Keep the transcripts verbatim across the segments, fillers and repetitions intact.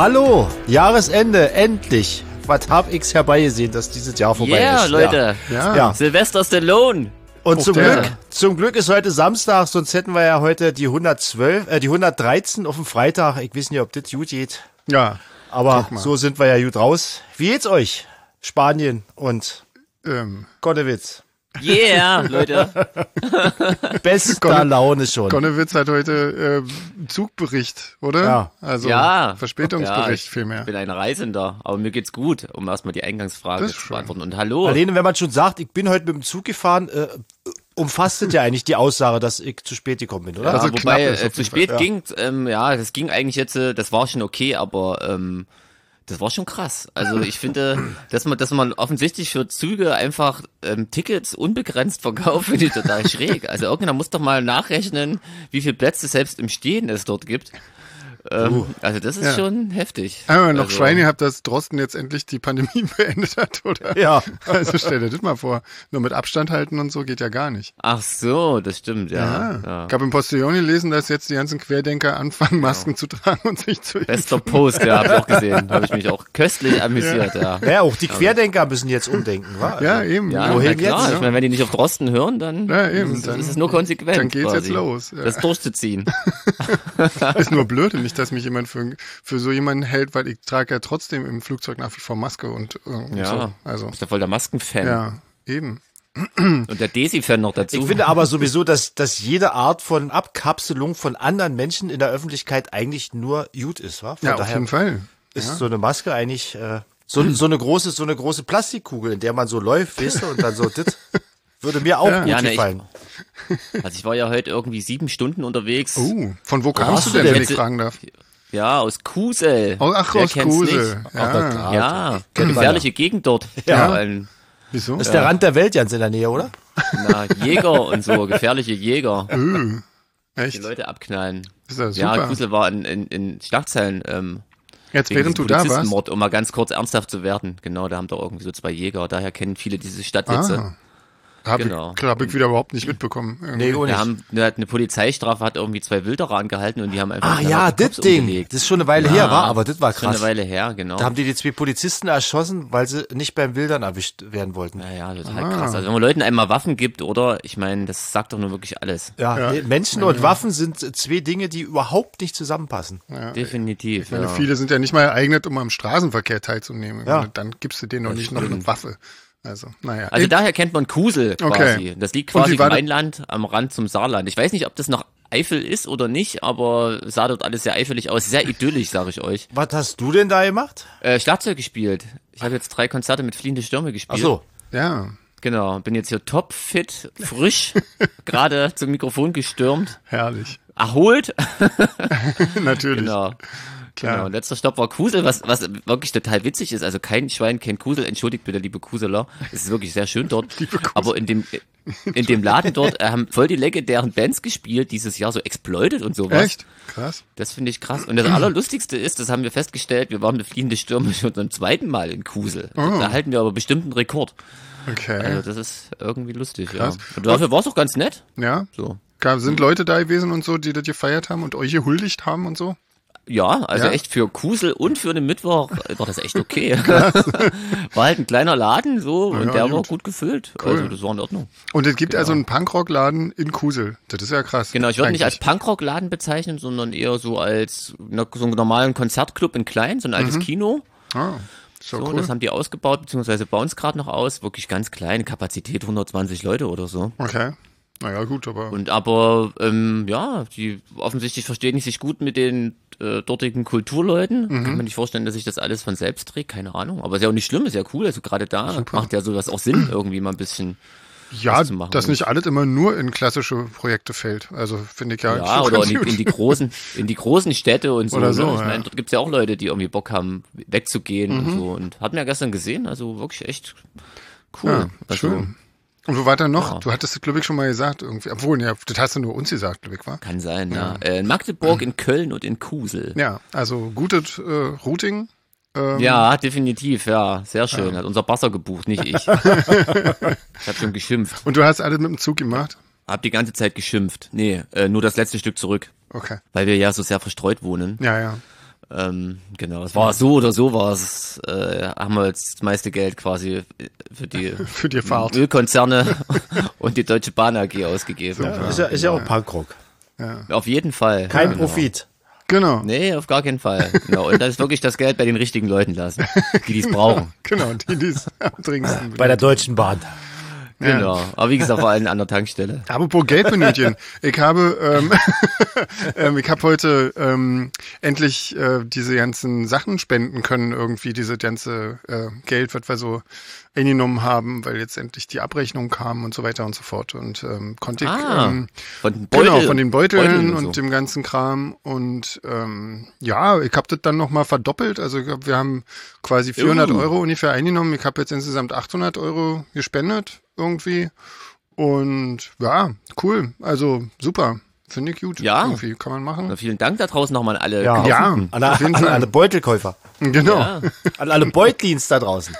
Hallo, Jahresende, endlich. Was hab ich's herbeigesehen, dass dieses Jahr vorbei yeah, ist. Leute. Ja, ja. Sylvester Stallone. Und zum der. Glück, zum Glück ist heute Samstag, sonst hätten wir ja heute die hundertzwölf, äh, die hundertdreizehn auf dem Freitag. Ich weiß nicht, ob das gut geht. Ja. Aber so sind wir ja gut raus. Wie geht's euch? Spanien und Ähm, Konnewitz. Yeah, Leute. Bester Konne- Laune schon. Konnewitz hat heute äh, Zugbericht, oder? Ja. Also Ja. Verspätungsbericht Ja, ich vielmehr. bin ein Reisender, aber mir geht's gut, um erstmal die Eingangsfrage Das ist zu schön. beantworten. Und hallo. Alleine, wenn man schon sagt, ich bin heute mit dem Zug gefahren, äh, umfasst das ja eigentlich die Aussage, dass ich zu spät gekommen bin, oder? Ja, Also wobei knapp ist äh, auf zu jeden spät Fall, ja. ging, ähm, ja, das ging eigentlich jetzt, äh, das war schon okay, aber ähm, das war schon krass. Also ich finde, dass man, dass man offensichtlich für Züge einfach ähm, Tickets unbegrenzt verkauft, finde ich total schräg. Also irgendjemand muss doch mal nachrechnen, wie viele Plätze selbst im Stehen es dort gibt. Ähm, also das ist Ja. schon heftig. Aber noch also, Schweine gehabt, dass Drosten jetzt endlich die Pandemie beendet hat, oder? Ja. Also stell dir das mal vor. Nur mit Abstand halten und so geht ja gar nicht. Ach so, das stimmt, ja. ja. Ich habe im Postillon gelesen, dass jetzt die ganzen Querdenker anfangen, Masken zu tragen und sich zu Bester Post, ja, habe ich auch gesehen. Habe ich mich auch köstlich amüsiert, ja. Ja, auch die Querdenker müssen jetzt umdenken, wa? Also, Ja, eben. Ja, Wohin na klar. jetzt? Ich meine, wenn die nicht auf Drosten hören, dann Ja, eben. ist, Dann- ist es nur konsequent. dann geht's quasi, jetzt los, ja. Das durchzuziehen. Ist nur blöd, nicht, dass mich jemand für, für so jemanden hält, weil ich trage ja trotzdem im Flugzeug nach wie vor Maske und äh, Ja, so. Also, ist ja voll der Maskenfan. ja, eben. Und der Desi-Fan noch dazu. Ich finde aber sowieso, dass, dass jede Art von Abkapselung von anderen Menschen in der Öffentlichkeit eigentlich nur gut ist, wa? Von Ja, auf daher jeden Fall. ist so eine Maske eigentlich äh, so, so eine große, so eine große Plastikkugel, in der man so läuft, weißt du, und dann so, das würde mir auch gut Ja, ne, ich- gefallen. Also ich war ja heute irgendwie sieben Stunden unterwegs. Oh, von wo kamst hast du du denn, denn wenn ich jetzt- fragen darf? Ja, aus Kusel. Oh, ach, Wer aus kennt's Kusel. nicht? Ja. Ja, Kennt man gefährliche Gegend dort. Ja. Ein, Wieso? Das ist der Rand der Welt ganz in der Nähe, oder? na, Jäger und so, gefährliche Jäger. Öh, Die echt? Leute abknallen. Ist ja Ja, super. Kusel war in, in, in Schlagzeilen, ähm, Jetzt, wegen während du diesem da warst. Polizistenmord, um mal ganz kurz ernsthaft zu werden. Genau, da haben doch irgendwie so zwei Jäger. Daher kennen viele diese Stadtwitze. Ah, habe Genau. ich, hab ich wieder überhaupt nicht mitbekommen. Irgendwie. Nee, oh Wir nicht. haben eine, eine Polizeistrafe, hat irgendwie zwei Wilderer angehalten und die haben einfach Ah knallhart ja, die das Cops Ding. umgelegt. Das ist schon eine Weile Ja, her, war, aber das war Schon eine krass. Weile her, genau. Da haben die die zwei Polizisten erschossen, weil sie nicht beim Wildern erwischt werden wollten. Ja, ja, total Ah. krass. Also wenn man Leuten einmal Waffen gibt, oder? Ich meine, das sagt doch nur wirklich alles. Ja, Ja. nee, Menschen und Waffen sind zwei Dinge, die überhaupt nicht zusammenpassen. Definitiv. Ich meine, ja. viele sind ja nicht mal geeignet, um am Straßenverkehr teilzunehmen. Ich Ja. meine, dann gibst du denen noch nicht noch eine Waffe. Also, naja. Also Ey, daher kennt man Kusel quasi. Okay. Das liegt Und quasi wie im war das- Rheinland am Rand zum Saarland. Ich weiß nicht, ob das noch Eifel ist oder nicht, aber sah dort alles sehr eifelig aus. Sehr idyllisch, sage ich euch. Was hast du denn da gemacht? Äh, Schlagzeug gespielt. Ich habe jetzt drei Konzerte mit Fliehende Stürme gespielt. Ach so. ja, Genau, bin jetzt hier top fit, frisch, gerade zum Mikrofon gestürmt, herrlich. erholt. Natürlich. Genau. Klar. Genau. Und letzter Stopp war Kusel, was, was wirklich total witzig ist. Also kein Schwein kennt Kusel. Entschuldigt bitte, liebe Kuseler. Es ist wirklich sehr schön dort. Aber in dem, in dem Laden dort äh, haben voll die legendären Bands gespielt dieses Jahr, so Exploited und sowas. Echt? Krass. Das finde ich krass. Und das Allerlustigste ist, das haben wir festgestellt, wir waren mit Fliehende Stürme schon zum zweiten Mal in Kusel. Oh. Da halten wir aber bestimmt einen Rekord. Okay. Also das ist irgendwie lustig, Krass. ja. Und dafür war es auch ganz nett. Ja. So. Gab, sind Leute da gewesen und so, die das gefeiert haben und euch gehuldigt haben und so? Ja, also Ja? echt für Kusel und für den Mittwoch war das echt okay. War halt ein kleiner Laden so und Ja, der gut. war gut gefüllt. Cool. Also das war in Ordnung. Und es gibt Genau. also einen Punkrock-Laden in Kusel. Das ist ja krass. Genau, ich würde nicht als Eigentlich. Punkrock-Laden bezeichnen, sondern eher so als na, so einen normalen Konzertclub in klein, so ein altes Kino. Ah, so, So, cool. das haben die ausgebaut, beziehungsweise bauen es gerade noch aus. Wirklich ganz klein, Kapazität hundertzwanzig Leute oder so. Okay. Naja, gut, aber. Und aber, ähm, ja, die offensichtlich verstehen sich gut mit den äh, dortigen Kulturleuten. Mhm. Kann man nicht vorstellen, dass sich das alles von selbst trägt, keine Ahnung. Aber ist ja auch nicht schlimm, ist ja cool. Also gerade da macht ja sowas auch Sinn, irgendwie mal ein bisschen. ja, was zu machen. dass nicht alles immer nur in klassische Projekte fällt. Also finde ich ja, Ja, schon oder ganz in die, gut. in die großen, in die großen Städte und so. Oder so, ne? Ich ja. meine, dort gibt's ja auch Leute, die irgendwie Bock haben, wegzugehen Mhm. und so. Und hatten wir ja gestern gesehen, also wirklich echt cool. Ja, also, schön. Und wo war der noch? Ja. Du hattest es, glaube ich, schon mal gesagt irgendwie. Obwohl, ja, das hast du nur uns gesagt, glaube ich, war. Kann sein, ja. Äh, in Magdeburg, in Köln und in Kusel. Ja, also gutes äh, Routing. Ähm, Ja, definitiv, ja. Sehr schön. Hat unser Basser gebucht, nicht ich. Ich hab schon geschimpft. Und du hast alles mit dem Zug gemacht? Hab die ganze Zeit geschimpft. Nee, äh, nur das letzte Stück zurück. Okay. Weil wir ja so sehr verstreut wohnen. Ja, ja. Ähm, genau, es war so oder so war es, äh, haben wir jetzt das meiste Geld quasi für die, Für die Fahrt. Ölkonzerne und die Deutsche Bahn A G ausgegeben. Ja, ist ja, ist ja auch Punkrock. Auf jeden Fall. Kein genau. Profit. Genau. Nee, auf gar keinen Fall. Genau. Und das ist wirklich das Geld bei den richtigen Leuten lassen, die dies brauchen. Genau, die, die es am dringendsten Bei der Deutschen Bahn. Genau. Aber wie gesagt, vor allem an der Tankstelle. Apropos Geld benötigen. Ich habe, ähm, ähm, ich habe heute ähm, endlich äh, diese ganzen Sachen spenden können, irgendwie diese ganze äh, Geld, was wir so eingenommen haben, weil jetzt endlich die Abrechnung kam und so weiter und so fort. Und ähm, konnte ich Ah, ähm, von den Beutel, genau von den Beuteln, Beuteln und, und so. dem ganzen Kram. Und ähm, ja, ich habe das dann nochmal verdoppelt. Also ich glaub, wir haben quasi vierhundert Uh. Euro ungefähr eingenommen. Ich habe jetzt insgesamt achthundert Euro gespendet irgendwie. Und ja, cool. Also super. Finde ich gut. Ja. Irgendwie kann man machen. Na, vielen Dank da draußen nochmal an alle. Ja. Ja, An, alle- auf jeden an Fall. alle Beutelkäufer. Genau. Ja. An alle Beutlins da draußen.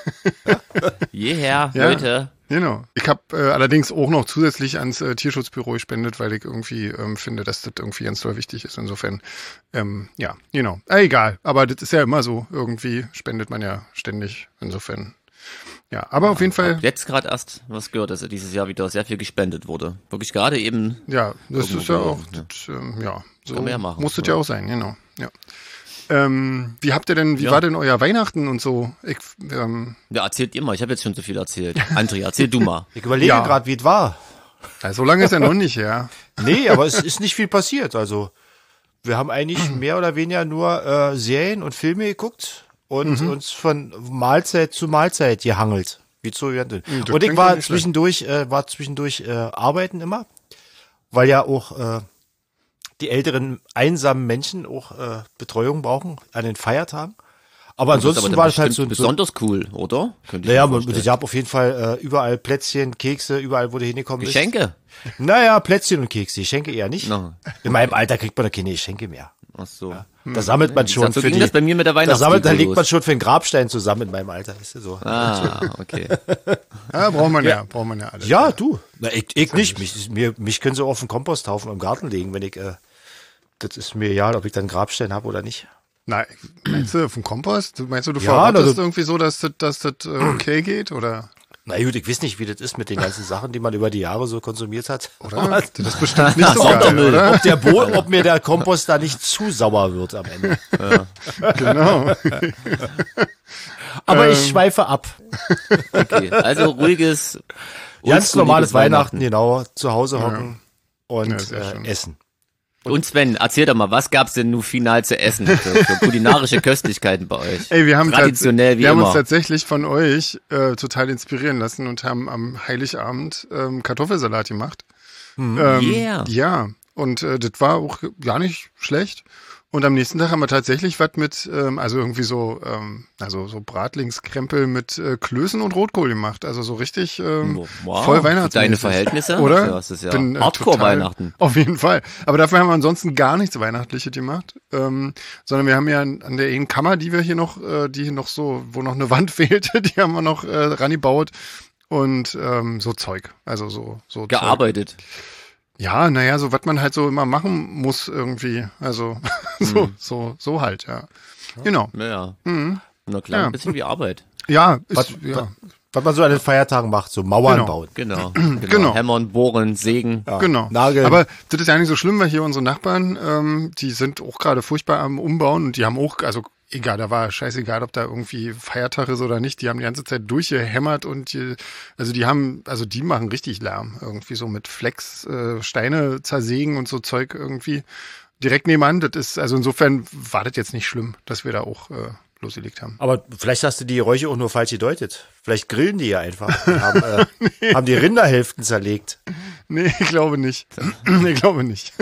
Jeher, Ja. Leute. Genau. Ich habe äh, allerdings auch noch zusätzlich ans äh, Tierschutzbüro gespendet, weil ich irgendwie ähm, finde, dass das irgendwie ganz toll wichtig ist. Insofern, ähm, ja, genau. Äh, egal. Aber das ist ja immer so. Irgendwie spendet man ja ständig. Insofern, ja. Aber auf jeden Fall, Jetzt gerade erst was gehört, dass dieses Jahr wieder sehr viel gespendet wurde. Wirklich gerade eben. ja, das Irgendwo ist ja auch, gelaufen, das, ähm, ja, so Kann man ja machen. muss das Ja. ja auch sein. Genau. Ja. Ähm, wie habt ihr denn, wie Ja. war denn euer Weihnachten und so? Ich, ähm, Ja, erzählt ihr mal. Ich habe jetzt schon so viel erzählt. André, erzähl du mal. Ich überlege Ja. gerade, wie es war. ja, so lange ist ja noch nicht her. Nee, aber es ist nicht viel passiert. Also, wir haben eigentlich mehr oder weniger nur äh, Serien und Filme geguckt und uns von Mahlzeit zu Mahlzeit gehangelt. Wie zu hören. das Und ich klingt war ja nicht schlecht. zwischendurch, äh, war zwischendurch äh, arbeiten immer, weil ja auch äh, die älteren einsamen Menschen auch äh, Betreuung brauchen an den Feiertagen. Aber Das ist ansonsten aber war dann es halt so, bestimmt so besonders cool, oder? Könnte ich naja, mir man, vorstellen. ich habe auf jeden Fall äh, überall Plätzchen, Kekse, überall, wo du hingekommen bist. Geschenke? Naja, Plätzchen und Kekse, Geschenke eher nicht. No. In meinem Alter kriegt man doch keine Geschenke mehr. Ach so. Da sammelt man schon gesagt, so für ging die, das bei mir mit der da sammelt, da Weihnachtsdeko legt man los. schon für den Grabstein zusammen in meinem Alter. Ist ja so. Ah, okay. Ja, braucht man ja, braucht man ja alles. Ja, du. Na, ich, ich nicht. Mich, mir, mich können sie auf den Komposthaufen im Garten legen, wenn ich, äh, das ist mir egal, ob ich dann einen Grabstein habe oder nicht. Nein, meinst du vom Kompost? Du meinst du, du Ja, verrottest also- irgendwie so, dass das, dass das äh, okay geht, oder? Na gut, ich weiß nicht, wie das ist mit den ganzen Sachen, die man über die Jahre so konsumiert hat. Oder? Das ist bestimmt nicht so geil, Sondermüll. oder? Ob der Boden, ob mir der Kompost da nicht zu sauer wird am Ende. Genau. Aber Ähm. ich schweife ab. okay. Also ruhiges, Ganz oldschooliges normales Weihnachten, genau. Zu Hause hocken Ja, und sehr schön. äh, essen. Und Sven, erzähl doch mal, was gab's denn nun final zu essen für, für kulinarische Köstlichkeiten bei euch? Ey, wir haben, Traditionell tats- wie wir haben immer. uns tatsächlich von euch äh, total inspirieren lassen und haben am Heiligabend ähm, Kartoffelsalat gemacht. Ähm, Yeah. Ja, und äh, das war auch gar nicht schlecht. Und am nächsten Tag haben wir tatsächlich was mit, ähm, also irgendwie so, ähm, also so Bratlingskrempel mit äh, Klößen und Rotkohl gemacht. Also so richtig ähm, Wow, voll für Weihnachtsmäßig. deine Verhältnisse? Oder? Ja, das ist ja Bin, äh, Hardcore-Weihnachten. total- Auf jeden Fall. Aber dafür haben wir ansonsten gar nichts Weihnachtliches gemacht. Ähm, sondern wir haben ja an, an der einen Kammer, die wir hier noch, äh, die hier noch so, wo noch eine Wand fehlte, die haben wir noch äh, rangebaut. Und ähm, so Zeug. Also so, so Zeug. Gearbeitet. Ja, naja, so was man halt so immer machen muss irgendwie. Also so, so, so halt, ja. Genau. Ja. Mhm. Na klar, Ja. ein bisschen wie Arbeit. Ja, ist, Was, ja. was man so an den Feiertagen macht, so Mauern Genau. bauen. Genau. genau. Genau. Hämmern, bohren, sägen. Ja, Genau. Nageln. Aber das ist ja nicht so schlimm, weil hier unsere Nachbarn, ähm, die sind auch gerade furchtbar am Umbauen und die haben auch, also egal, da war scheißegal, ob da irgendwie Feiertag ist oder nicht, die haben die ganze Zeit durchgehämmert und die, also die haben, also die machen richtig Lärm, irgendwie so mit Flex, äh, Steine zersägen und so Zeug irgendwie direkt nebenan. Das ist, also insofern war das jetzt nicht schlimm, dass wir da auch äh, losgelegt haben. Aber vielleicht hast du die Geräusche auch nur falsch gedeutet. Vielleicht grillen die ja einfach. Und haben, äh, haben die Rinderhälften zerlegt. Nee, ich glaube nicht. ich glaube nicht.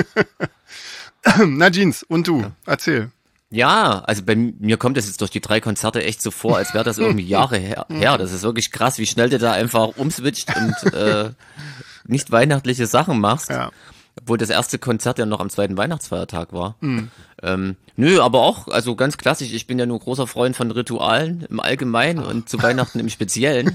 Na, Jeans, und du, erzähl. Ja, also bei mir kommt das jetzt durch die drei Konzerte echt so vor, als wäre das irgendwie Jahre her, her. Das ist wirklich krass, wie schnell du da einfach umswitcht und äh, nicht weihnachtliche Sachen machst. Ja. Obwohl das erste Konzert ja noch am zweiten Weihnachtsfeiertag war. Ähm, nö, aber auch, also ganz klassisch, ich bin ja nur großer Freund von Ritualen im Allgemeinen und zu Weihnachten im Speziellen.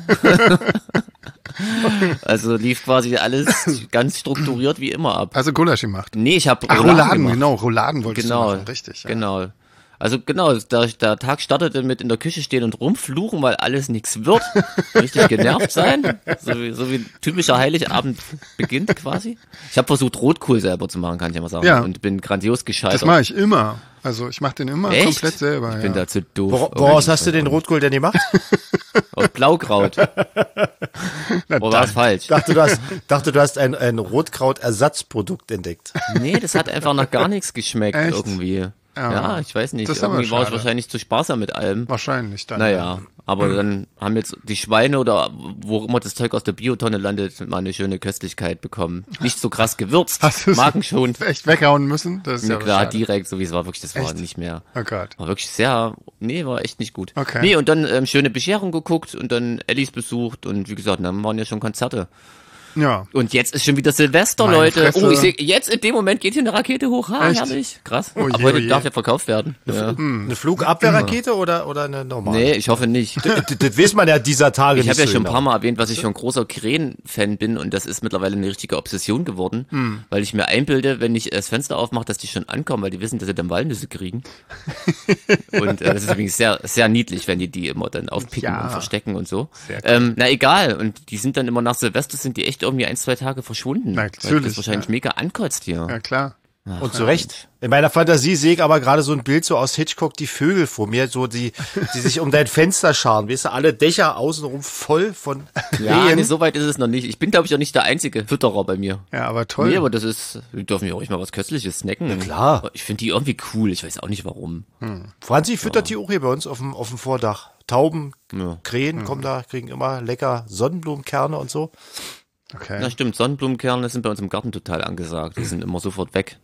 Also lief quasi alles ganz strukturiert wie immer ab. Also Gulasch gemacht. Nee, ich habe Ach, Rouladen Rouladen, gemacht. genau, Rouladen wolltest Genau, du machen, richtig. Ja. genau. Also genau, der, der Tag startete mit in der Küche stehen und rumfluchen, weil alles nichts wird. Richtig genervt sein. So wie, so wie typischer Heiligabend beginnt quasi. Ich habe versucht, Rotkohl selber zu machen, kann ich ja mal sagen. Ja. Und bin grandios gescheitert. Das mache ich immer. Also ich mache den immer Echt? komplett selber. Ich ja. bin da zu doof. Wor woraus hast du den Rotkohl denn gemacht? Aus Blaukraut. Na, Oder war es falsch? dachte, du hast, dachte, du hast ein, ein Rotkraut-Ersatzprodukt entdeckt. Nee, das hat einfach nach gar nichts geschmeckt Echt? irgendwie. Ja. Ja, ich weiß nicht. Das ist aber Irgendwie war ich schade. wahrscheinlich zu sparsam mit allem. Wahrscheinlich dann. Naja, aber dann haben jetzt die Schweine oder wo immer das Zeug aus der Biotonne landet, mal eine schöne Köstlichkeit bekommen. Nicht so krass gewürzt, Hast du es Magen schon. echt weghauen müssen? Das ist Ja, ja klar, schade. direkt, so wie es war, wirklich, das war Echt? nicht mehr. Oh Gott. War wirklich sehr, nee, war echt nicht gut. Okay. Nee, und dann ähm, schöne Bescherung geguckt und dann Ellis besucht und wie gesagt, dann waren ja schon Konzerte. Ja. Und jetzt ist schon wieder Silvester, Meine Leute. Fresse. Oh, ich sehe, jetzt in dem Moment geht hier eine Rakete hoch. Ha, Echt? herrlich. Krass. Oh je, Aber heute oh je. darf ja verkauft werden. Ja. Eine Flugabwehrrakete oder, oder eine normale? Nee, ich hoffe nicht. Das, das weiß man ja dieser Tage Ich nicht habe ja so schon ein genau. paar Mal erwähnt, was ich schon ein großer Krähen-Fan bin und das ist mittlerweile eine richtige Obsession geworden, Hm. weil ich mir einbilde, wenn ich das Fenster aufmache, dass die schon ankommen, weil die wissen, dass sie dann Walnüsse kriegen. Und äh, das ist übrigens sehr, sehr niedlich, wenn die die immer dann aufpicken Ja. und verstecken und so. Sehr cool. Ähm, na egal, und die sind dann immer nach Silvester, sind die echt irgendwie ein, zwei Tage verschwunden. Na, weil das natürlich, wahrscheinlich ja. mega ankotzt hier. Ja, klar. Und zu Recht. In meiner Fantasie sehe ich aber gerade so ein Bild so aus Hitchcock, die Vögel vor mir, so die, die sich um dein Fenster scharen. Weißt du, alle Dächer außenrum voll von Ja, Krähen. nee, so weit ist es noch nicht. Ich bin, glaube ich, auch nicht der einzige Fütterer bei mir. Ja, aber toll. Nee, aber das ist, wir dürfen ja auch nicht mal was Köstliches snacken. Ja, klar. Ich finde die irgendwie cool, ich weiß auch nicht warum. Franzi füttert die auch hier bei uns auf dem, auf dem Vordach. Tauben, Ja. Krähen kommen da, kriegen immer lecker Sonnenblumenkerne und so. okay. Na stimmt, Sonnenblumenkerne sind bei uns im Garten total angesagt. Die sind immer sofort weg.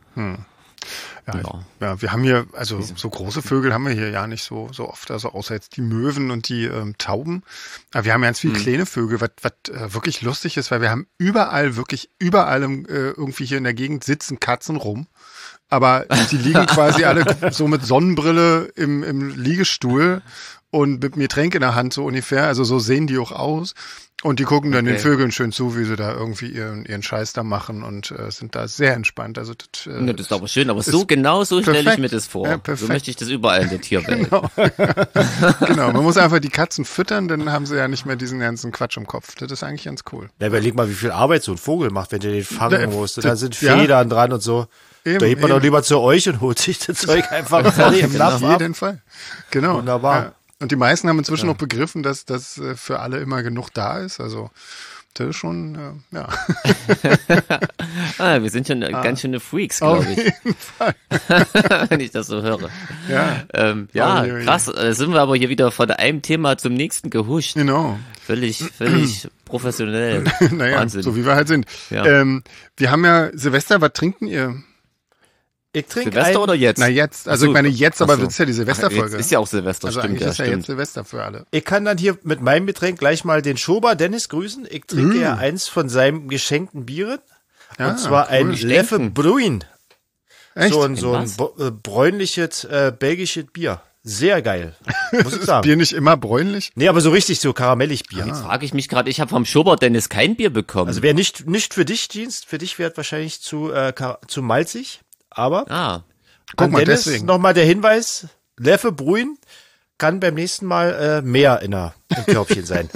Ja, Ja. ja, wir haben hier, also so große Vögel haben wir hier ja nicht so so oft, also außer jetzt die Möwen und die ähm, Tauben. Aber wir haben ganz viele kleine Vögel, was was äh, wirklich lustig ist, weil wir haben überall, wirklich überall im, äh, irgendwie hier in der Gegend sitzen Katzen rum. Aber die liegen quasi alle so mit Sonnenbrille im, im Liegestuhl und mit mir Getränk in der Hand so ungefähr. Also so sehen die auch aus. Und die gucken dann Okay. den Vögeln schön zu, wie sie da irgendwie ihren, ihren Scheiß da machen und äh, sind da sehr entspannt. Also das, äh, Ne, das ist aber schön, aber so genau so stelle ich perfekt. mir das vor. Ja, so perfekt. möchte ich das überall in der Tierwelt. Genau, man muss einfach die Katzen füttern, dann haben sie ja nicht mehr diesen ganzen Quatsch im Kopf. Das ist eigentlich ganz cool. Ja, überleg mal, wie viel Arbeit so ein Vogel macht, wenn du den fangen Da- musst. Da das- sind ja. Federn dran und so. Eben, da geht man doch eben. lieber zu euch und holt sich das Zeug einfach fertig im Napf Auf ab. jeden Fall. Genau. Wunderbar. Ja. Und die meisten haben inzwischen noch begriffen, dass das äh, für alle immer genug da ist. Also das ist schon, äh, ja. Ah, wir sind schon ah. ganz schöne Freaks, Auf glaube ich. jeden Fall. Wenn ich das so höre. Ja, Ähm, ja, Oh je, oh je. krass. Äh, sind wir aber hier wieder von einem Thema zum nächsten gehuscht. genau. Völlig, völlig professionell. Naja, Wahnsinn. so wie wir halt sind. Ja. Ähm, wir haben ja Silvester, was trinken ihr? Ich trinke Silvester ein, oder jetzt? Na jetzt, also Ach so. ich meine jetzt, aber Ach so. das ist ja die Silvesterfolge. Ach, jetzt ist ja auch Silvester, also stimmt, eigentlich ja, ist ja jetzt stimmt. Silvester für alle. Ich kann dann hier mit meinem Getränk gleich mal den Schober Dennis grüßen. Ich trinke Mm. ja eins von seinem geschenkten Bieren. Ja, und zwar cool. ein Geschenkten? Leffe Bruin. Echt? So ein, so ein Was? bo- äh, bräunliches äh, belgisches Bier. Sehr geil. Muss ich sagen. Bier nicht immer bräunlich? Nee, aber so richtig so karamellig Bier. Jetzt frage ich mich gerade, ich habe vom Schobert Dennis kein Bier bekommen. Also wäre nicht, nicht für dich, Dienst. Für dich wäre wahrscheinlich zu, äh, ka- zu malzig. Aber ah, Guck an mal, Dennis deswegen. nochmal der Hinweis. Leffe Bruin kann beim nächsten Mal äh, mehr in der, im Körbchen sein.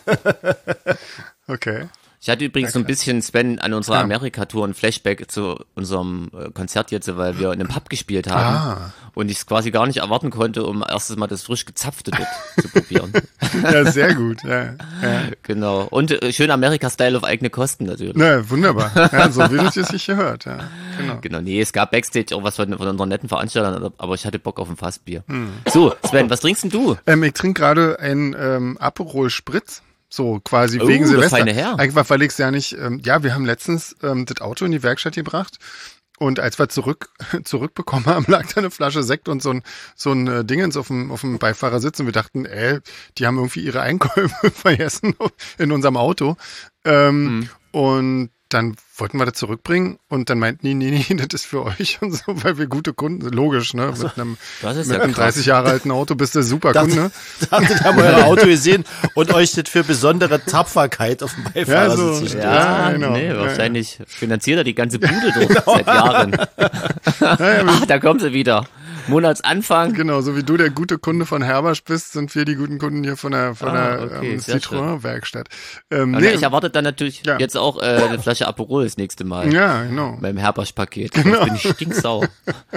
Okay. ich hatte übrigens so ein bisschen, Sven, an unserer Amerika-Tour ein Flashback zu unserem äh, Konzert jetzt, weil wir in einem Pub gespielt haben Ah. und ich es quasi gar nicht erwarten konnte, um erstes Mal das frisch gezapfte dort zu probieren. Ja, sehr gut. Ja, ja. Genau. Und äh, schön Amerika-Style auf eigene Kosten natürlich. Na, wunderbar. Ja, so wie das jetzt sich gehört. Ja, genau. Genau, nee, es gab Backstage auch was von, von unseren netten Veranstaltern, aber ich hatte Bock auf ein Fassbier. Hm. So, Sven, was trinkst denn du? Ähm, ich trinke gerade ein ähm, Aperol Spritz. So quasi Oh, wegen das Silvester. feine Herr. Einfach weil ich es ja nicht, ähm, ja, wir haben letztens ähm, das Auto in die Werkstatt gebracht und als wir zurück zurückbekommen haben, lag da eine Flasche Sekt und so ein so ein äh, Dingens auf dem auf dem Beifahrersitz und wir dachten, ey, die haben irgendwie ihre Einkäufe vergessen in unserem Auto. Ähm, Mhm. Und dann wollten wir das zurückbringen und dann meinten die, nee, nee, das ist für euch und so, weil wir gute Kunden sind. Logisch, ne? Mit einem, Das ist mit ja einem krass. dreißig Jahre alten Auto bist du super Kunde. Dachte, die haben euer Auto gesehen und euch das für besondere Tapferkeit auf dem Beifahrersitz Ja, so. gestellt. Ja, Ja, genau. nee, Ja, wahrscheinlich finanziert er die ganze Bude durch seit Jahren. Ja, ja, Ach, da kommt sie wieder. Monatsanfang. Genau, so wie du der gute Kunde von Herbersch bist, sind wir die guten Kunden hier von der, von Ah, der okay, ähm, sehr Citroën-Werkstatt. Ähm, Und nee, ich erwarte dann natürlich Ja. jetzt auch äh, eine Flasche Aperol das nächste Mal. ja, genau. Beim Herbersch-Paket. Genau. bin ich stinksauer.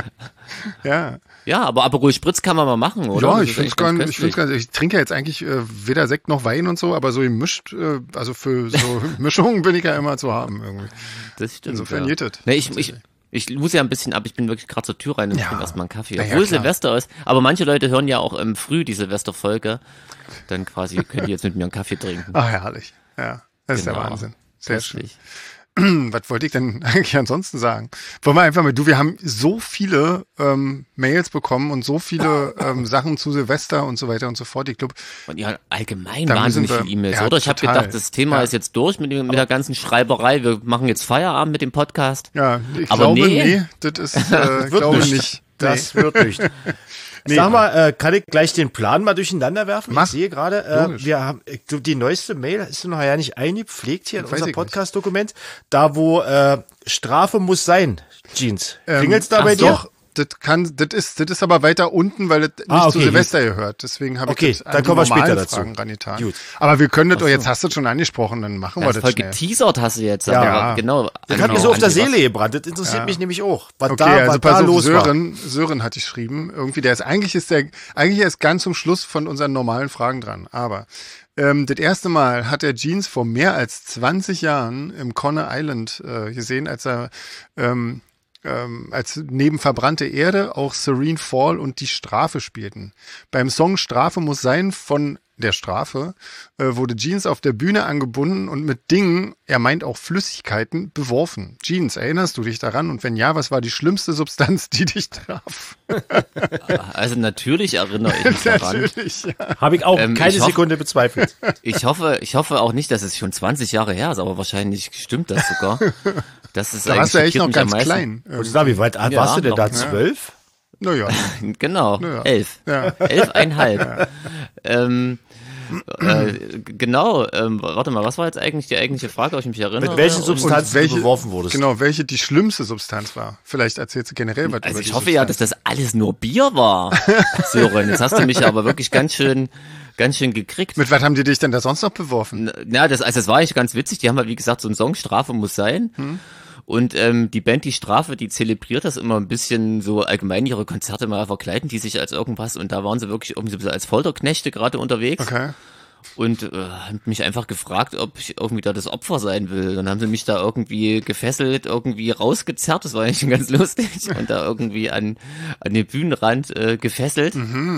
Ja, Ja, aber Aperol Spritz kann man mal machen, oder? ja Das ich ist finde echt gar ganz ich find's ganz, ich trinke ja jetzt eigentlich äh, weder Sekt noch Wein und so, aber so gemischt, äh, also für so Mischungen bin ich ja immer zu haben irgendwie. Das stimmt. Insofern ja. geht das. Nee, ich, ich, ich muss ja ein bisschen ab, ich bin wirklich gerade zur Tür rein und Ja. trinke erstmal einen Kaffee. Na ja, Obwohl klar. Silvester ist. Aber manche Leute hören ja auch ähm, früh die Silvesterfolge. Dann quasi können die jetzt mit mir einen Kaffee trinken. Ach, herrlich. Ja, das ist Genau. der Wahnsinn. Sehr schön. Köstlich. Was wollte ich denn eigentlich ansonsten sagen? Wollen wir einfach mal, du, wir haben so viele ähm, Mails bekommen und so viele ähm, Sachen zu Silvester und so weiter und so fort. Ich glaube, Und ja, allgemein Da wahnsinnig müssen wir- viele E-Mails, ja, oder? Ich habe total. gedacht, das Thema Ja. ist jetzt durch mit, dem, mit der ganzen Schreiberei. Wir machen jetzt Feierabend mit dem Podcast. ja, ich Aber glaube, nee. nee, das ist, äh, Wird glaube nicht. nicht. Das wird nicht. Sag mal, äh, kann ich gleich den Plan mal durcheinander werfen? Mach. Ich sehe gerade, äh, Logisch. wir haben ich glaub, die neueste Mail ist noch ja nicht eingepflegt hier in Weiß unser ich nicht. Podcast-Dokument, da wo äh, Strafe muss sein, Jeans. Ähm, Klingelt's da ach bei so. dir? Doch, das kann, das ist, das ist aber weiter unten, weil das nicht Ah, okay, zu Silvester gehört. Deswegen habe Okay, ich das dann an die kommen wir später normalen dazu. Fragen rangetan. Gut. Aber wir können das, oh, jetzt hast du es schon angesprochen, dann machen wir Das das voll schnell. geteasert hast du jetzt. Ja. aber genau. Das genau, hat mir so auf der Andi, was- Seele gebrannt. Das interessiert mich nämlich auch. Was Okay, da, also was pass da auf, los war. Sören, Sören hat geschrieben, irgendwie, der ist, eigentlich ist der, eigentlich erst ganz zum Schluss von unseren normalen Fragen dran, aber, ähm, das erste Mal hat er Jeans vor mehr als zwanzig Jahren im Conner Island, äh, gesehen, als er, ähm, ähm, als neben Verbrannte Erde auch Serene Fall und Die Strafe spielten. Beim Song Strafe muss sein von der Strafe äh, wurde Jeans auf der Bühne angebunden und mit Dingen, er meint auch Flüssigkeiten, beworfen. Jeans, erinnerst du dich daran? Und wenn ja, was war die schlimmste Substanz, die dich traf? Also natürlich erinnere ich mich daran. Natürlich, ja. Habe ich auch Ähm, keine ich hoff- Sekunde bezweifelt. Ich hoffe, ich hoffe auch nicht, dass es schon zwanzig Jahre her ist, aber wahrscheinlich stimmt das sogar. Das ist Da warst du echt schockiert noch mich am ganz meisten. klein. Und sag, wie weit alt Ja, warst du denn noch, da? ja. Zwölf? Naja, Genau, Ja. elf. Ja. Elfeinhalb. Ähm, äh, genau, ähm, warte mal, was war jetzt eigentlich die eigentliche Frage, ob ich mich erinnere? Mit welchen Und- Substanzen du beworfen wurdest? Genau, welche die schlimmste Substanz war. Vielleicht erzählst du generell was Also über ich die hoffe ja, dass das alles nur Bier war, Sören. Jetzt hast du mich aber wirklich ganz schön, ganz schön gekriegt. Mit was haben die dich denn da sonst noch beworfen? Ja, das, also das war eigentlich ganz witzig. Die haben halt, wie gesagt, so einen Song, Strafe muss sein. Und ähm, die Band Die Strafe, die zelebriert das immer ein bisschen so allgemein, ihre Konzerte mal verkleiden die sich als irgendwas. Und da waren sie wirklich irgendwie so ein bisschen als Folterknechte gerade unterwegs. Okay. Und äh, haben mich einfach gefragt, ob ich irgendwie da das Opfer sein will. Dann haben sie mich da irgendwie gefesselt, irgendwie rausgezerrt. Das war eigentlich schon ganz lustig. Und da irgendwie an, an den Bühnenrand äh, gefesselt.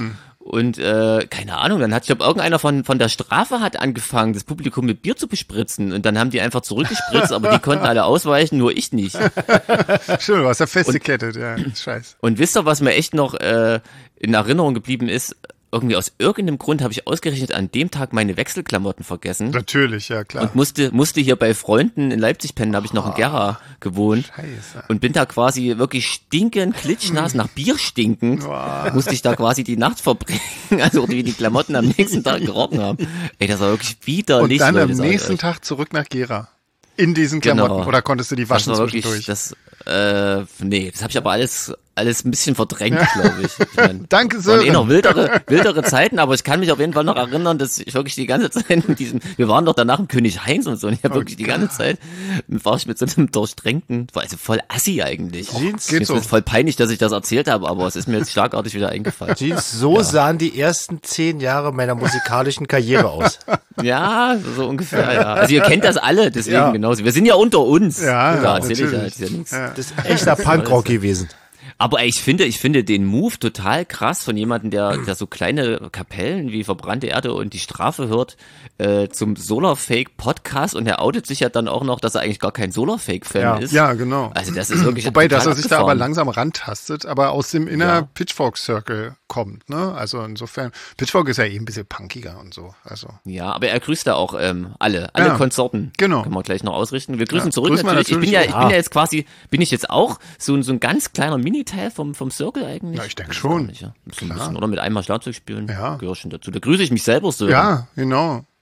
Und äh, keine Ahnung, dann hat, ich glaube, irgendeiner von von der Strafe hat angefangen, das Publikum mit Bier zu bespritzen. Und dann haben die einfach zurückgespritzt, aber die konnten alle ausweichen, nur ich nicht. Stimmt, du warst ja festgekettet, ja. Scheiß. Und wisst ihr, was mir echt noch äh, in Erinnerung geblieben ist? Irgendwie aus irgendeinem Grund habe ich ausgerechnet an dem Tag meine Wechselklamotten vergessen. Natürlich, ja klar. Und musste, musste hier bei Freunden in Leipzig pennen, da habe ich noch in Gera gewohnt. Scheiße. Und bin da quasi wirklich stinkend, klitschnass, nach Bier stinkend, musste ich da quasi die Nacht verbringen. Also wie die Klamotten am nächsten Tag gerochen haben. Ey, das war wirklich Und widerlich. dann Leute, am sag ich nächsten euch. Tag zurück nach Gera. In diesen Genau. Klamotten. Oder konntest du die Das waschen war wirklich, zwischendurch? das, äh, nee, das habe ich aber alles, alles ein bisschen verdrängt, glaube ich. ich mein, Danke, es waren eh Sören. noch wildere, wildere Zeiten, aber ich kann mich auf jeden Fall noch erinnern, dass ich wirklich die ganze Zeit in diesem, wir waren doch danach im König Heinz und so, und ich habe wirklich die ganze Zeit, war ich mit so einem durchdrängten, war also voll assi eigentlich. Jeans, geht Jetzt so. ist voll peinlich, dass ich das erzählt habe, aber es ist mir jetzt schlagartig wieder eingefallen. Jeans, so sahen die ersten zehn Jahre meiner musikalischen Karriere aus. Ja, so ungefähr, ja. Also ihr kennt das alle, deswegen Ja. genauso. Wir sind ja unter uns. Ja, da ja, erzähl ich ja natürlich. jetzt ja nichts. Ja. Das ist echter Punkrock gewesen. Aber ey, ich finde, ich finde den Move total krass von jemandem, der, der so kleine Kapellen wie Verbrannte Erde und Die Strafe hört, äh, zum Solarfake-Podcast, und er outet sich ja dann auch noch, dass er eigentlich gar kein Solarfake-Fan Ja. ist. Ja, genau. Also das ist wirklich Wobei, total dass er sich da aber abgefahren. langsam rantastet, aber aus dem Inner Ja. Pitchfork Circle kommt, ne? Also insofern, Pitchfork ist ja eh ein bisschen punkiger und so. Also. Ja, aber er grüßt da auch ähm, alle, alle Ja, Konsorten. genau. Können wir gleich noch ausrichten. Wir grüßen Ja, zurück grüßen wir natürlich. Ich bin natürlich ja, ich auch. bin ja jetzt quasi, bin ich jetzt auch so, ein- so ein ganz kleiner Miniteil vom, vom Circle eigentlich? Ja, ich denke Weiß schon. gar nicht, ja. So ein bisschen, oder mit einmal Schlagzeug spielen. Ja. Gehört schon dazu. Da grüße ich mich selber so. Ja, genau.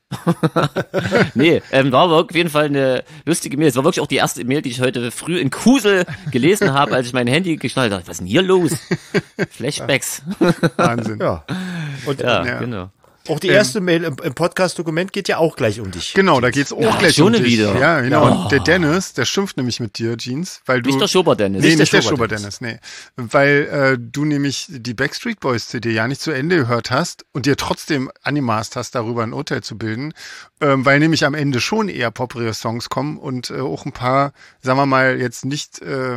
Nee, ähm, war aber auf jeden Fall eine lustige Mail. Es war wirklich auch die erste Mail, die ich heute früh in Kusel gelesen habe, als ich mein Handy geschnallt habe. Was ist denn hier los? Flashbacks. Wahnsinn. Ja. Und Ja, Ja. genau. auch die erste Mail im, im Podcast-Dokument geht ja auch gleich um dich. Genau, da geht's auch Ja, gleich schon um dich. wieder. Ja, genau. Ja. Und der Dennis, der schimpft nämlich mit dir, Jeans, weil du... Nicht der Schober-Dennis. Nee, Nicht nicht der der Schober-Dennis, nee. Weil äh, du nämlich die Backstreet Boys C D ja nicht zu Ende gehört hast und dir trotzdem animast hast, darüber ein Urteil zu bilden, ähm, weil nämlich am Ende schon eher populäre Songs kommen und äh, auch ein paar, sagen wir mal, jetzt nicht, äh,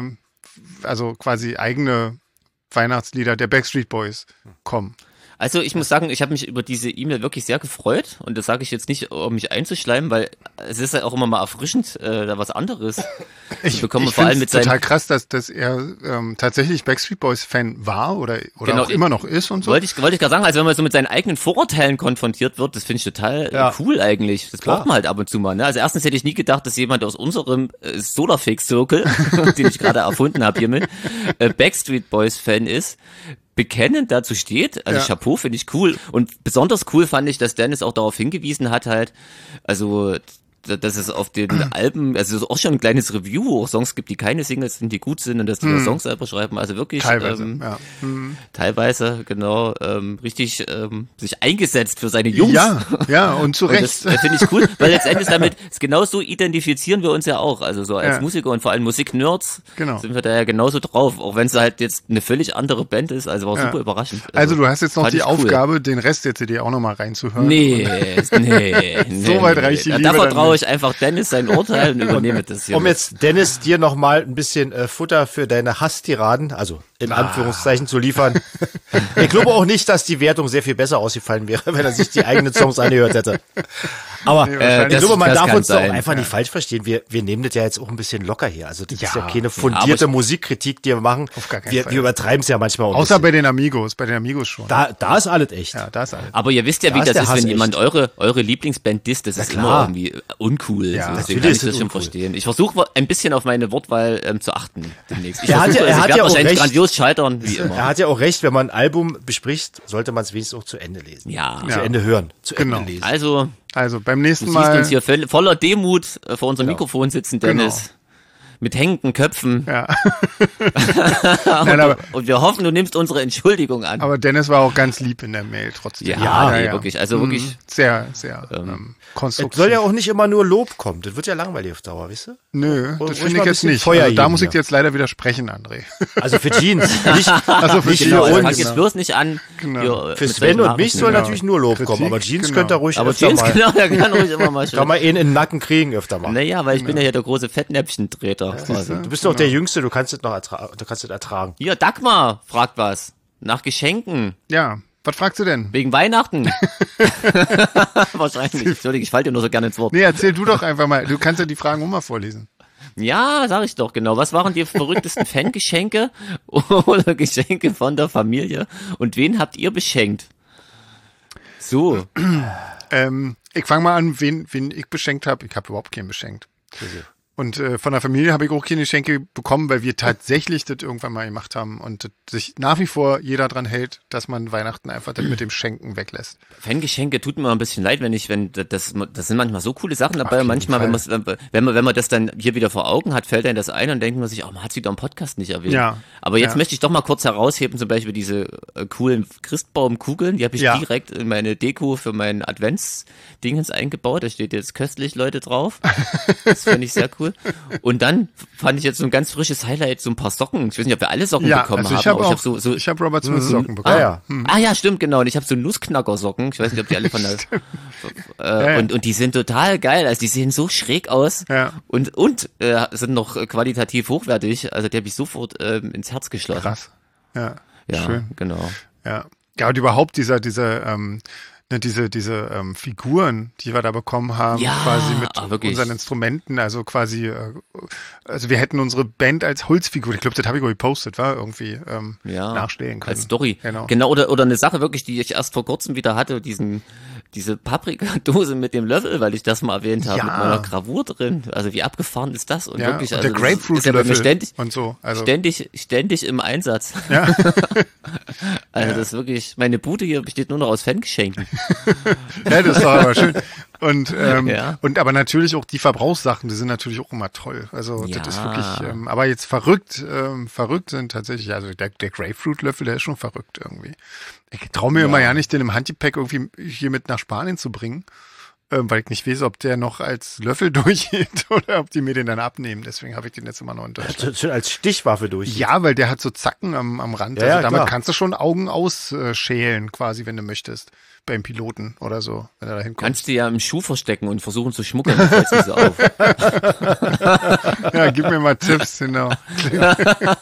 also quasi eigene Weihnachtslieder der Backstreet Boys kommen. Also ich muss sagen, ich habe mich über diese E-Mail wirklich sehr gefreut und das sage ich jetzt nicht, um mich einzuschleimen, weil es ist ja auch immer mal erfrischend, äh, da was anderes Ich, zu bekommen, ich vor allem find's mit seinen total krass, dass, dass er ähm, tatsächlich Backstreet Boys Fan war oder, oder Genau, auch immer noch ist und so. Wollte ich, wollte ich gerade sagen, also wenn man so mit seinen eigenen Vorurteilen konfrontiert wird, das finde ich total äh, Ja. cool eigentlich. Das Klar. braucht man halt ab und zu mal. Ne? Also erstens hätte ich nie gedacht, dass jemand aus unserem äh, Solarfix-Circle, den ich gerade erfunden habe hiermit, äh, Backstreet Boys Fan ist. Bekennend dazu steht, also Ja. Chapeau, finde ich cool. Und besonders cool fand ich, dass Dennis auch darauf hingewiesen hat halt, also dass es auf den Alben, also es ist auch schon ein kleines Review, wo auch Songs gibt, die keine Singles sind, die gut sind und dass die hm. Songs selber schreiben, also wirklich Teilweise, ähm, ja. Hm. teilweise, genau, ähm, richtig ähm, sich eingesetzt für seine Jungs. Ja, ja, und zu Und Recht. das äh, finde ich cool, weil letztendlich damit, genau so identifizieren wir uns ja auch, also so als Ja. Musiker und vor allem Musiknerds Genau. sind wir da ja genauso drauf, auch wenn es halt jetzt eine völlig andere Band ist, also war Ja. super überraschend. Also du hast jetzt noch fand die ich cool. Aufgabe, den Rest der C D auch nochmal reinzuhören. Nee, nee, nee. So weit reicht die Da, Liebe da dann vertraue nicht. ich einfach Dennis sein Urteil und übernehme das hier. Um mit. jetzt, Dennis, dir nochmal ein bisschen äh, Futter für deine Hasstiraden, also in Anführungszeichen zu liefern. Ich glaube auch nicht, dass die Wertung sehr viel besser ausgefallen wäre, wenn er sich die eigenen Songs angehört hätte. Aber Nee, äh, wahrscheinlich. ich glaube, man Das darf kann uns doch sein. einfach nicht falsch verstehen. Wir, wir nehmen das ja jetzt auch ein bisschen locker hier. Also das ist ja Ja. keine Ja, fundierte aber ich- Musikkritik, die wir machen. Auf gar keinen wir, Fall. wir übertreiben es ja manchmal auch ein Außer bisschen. bei den Amigos, bei den Amigos schon. Da, da ist alles echt. Ja, da ist alles. Aber ihr wisst ja, Da wie ist das der ist, Hass wenn echt. jemand eure eure Lieblingsband disst, das ist klar. immer irgendwie äh, uncool. Ja, so. Deswegen natürlich kann ist ich das es schon uncool. verstehen. Ich versuche ein bisschen auf meine Wortwahl ähm, zu achten demnächst. Ich Er hat versuche, ja- er also hat ich werde ja auch wahrscheinlich recht. grandios scheitern, wie immer. Er hat ja auch recht, wenn man ein Album bespricht, sollte man es wenigstens auch zu Ende lesen. Ja. Zu Ja. Ende hören. Zu Genau. Ende lesen. Also, Also beim du nächsten siehst Mal. uns hier voll, voller Demut äh, vor unserem Genau. Mikrofon sitzen, Dennis. Mit hängenden Köpfen. Ja. Nein, aber, Und wir hoffen, du nimmst unsere Entschuldigung an. aber Dennis war auch ganz lieb in der Mail trotzdem. Ja, nee, wirklich, also wirklich. Mhm. Sehr, sehr ähm, Es konstruktiv. soll ja auch nicht immer nur Lob kommen. Das wird ja langweilig auf Dauer, weißt du? Nö, Ruhig das mal finde ein ich jetzt bisschen nicht. Feuer Also, da geben muss ich hier. dir jetzt leider widersprechen, André. Also für Jeans. Nicht, Also für nicht Genau, für also uns. fang jetzt bloß nicht an. Genau. Hier, Für mit Sven solchen und mich Nachrichten. soll Genau. natürlich nur Lob kommen, Kritik, aber Jeans genau. könnte er ruhig Aber öfter Jeans, mal, genau, der kann ruhig immer mal kann schön. man ihn in den Nacken kriegen öfter mal. Naja, weil ich bin ja hier der große Fettnäpfchentreter. quasi. Du bist doch der Jüngste, du kannst es noch ertra du kannst es ertragen. Hier, Dagmar fragt was. Nach Geschenken. Ja, was fragst du denn? Wegen Weihnachten. Wahrscheinlich. Entschuldigung, ich falle dir nur so gerne ins Wort. Nee, erzähl du doch einfach mal. Du kannst ja die Fragen auch mal vorlesen. Ja, sag ich doch, genau. Was waren die verrücktesten Fangeschenke oder Geschenke von der Familie? Und wen habt ihr beschenkt? So. Ähm, ich fange mal an, wen, wen ich beschenkt habe. Ich habe überhaupt keinen beschenkt. Und äh, von der Familie habe ich auch keine Geschenke bekommen, weil wir tatsächlich das irgendwann mal gemacht haben und das sich nach wie vor jeder dran hält, dass man Weihnachten einfach das mit dem Schenken weglässt. Fangeschenke tut mir ein bisschen leid, wenn ich, wenn das, das sind manchmal so coole Sachen dabei. jeden Und manchmal, wenn, Fall. man's, wenn man, wenn man das dann hier wieder vor Augen hat, fällt einem das ein und denkt man sich, oh, man hat sie doch im Podcast nicht erwähnt. Ja. Aber jetzt Ja. möchte ich doch mal kurz herausheben, zum Beispiel diese äh, coolen Christbaumkugeln, die habe ich Ja. direkt in meine Deko für mein Adventsdingens eingebaut. Da steht jetzt köstlich Leute drauf. Das finde ich sehr cool. Und dann fand ich jetzt so ein ganz frisches Highlight, so ein paar Socken. Ich weiß nicht, ob wir alle Socken Ja, bekommen also ich haben, habe aber auch, ich habe so, so ich habe Robert Smith Socken bekommen. Ah, ja. Ah ja, stimmt, genau. Und ich habe so Nussknacker-Socken. Ich weiß nicht, ob die alle von der... äh, ja. und, und die sind total geil. Also die sehen so schräg aus. Ja. Und, und äh, sind noch äh, qualitativ hochwertig. Also die habe ich sofort ähm, ins Herz geschlossen. Krass. Ja, Ja, schön. genau. Ja. Ja, und überhaupt dieser, dieser, ähm, ne, diese, diese ähm, Figuren, die wir da bekommen haben, Ja, quasi mit ah, wirklich. unseren Instrumenten, also quasi, äh, also wir hätten unsere Band als Holzfigur, ich glaube, das habe ich auch gepostet, war irgendwie ähm, Ja, nachstellen können. als Story. Genau. Genau, oder, oder eine Sache wirklich, die ich erst vor kurzem wieder hatte, diesen, diese Paprikadose mit dem Löffel, weil ich das mal erwähnt habe, Ja. mit meiner Gravur drin. Also wie abgefahren ist das? Und Ja, wirklich, und also der das ist- ist ja bei mir Grapefruit-Löffel ständig, und so. Also, ständig, ständig im Einsatz. ja. Also das ist wirklich, meine Bude hier besteht nur noch aus Fangeschenken. Ja, das ist doch aber schön. Und, ähm, Ja. und aber natürlich auch die Verbrauchssachen, die sind natürlich auch immer toll. Also Ja. das ist wirklich, ähm, aber jetzt verrückt, ähm, verrückt sind tatsächlich, also der, der Grapefruit-Löffel, der ist schon verrückt irgendwie. Ich traue mir Ja. immer ja nicht, den im Handypack irgendwie hier mit nach Spanien zu bringen, ähm, weil ich nicht weiß, ob der noch als Löffel durchgeht oder ob die mir den dann abnehmen. Deswegen habe ich den jetzt immer noch in Deutschland. Schon als Stichwaffe durch. Ja, weil der hat so Zacken am, am Rand. Ja, also ja, damit klar. kannst du schon Augen ausschälen, quasi, wenn du möchtest. Beim Piloten oder so, wenn er da hinkommt. Kannst du ja im Schuh verstecken und versuchen zu schmuggeln, dann fällt's nicht so auf. Ja, gib mir mal Tipps, genau. Klingt,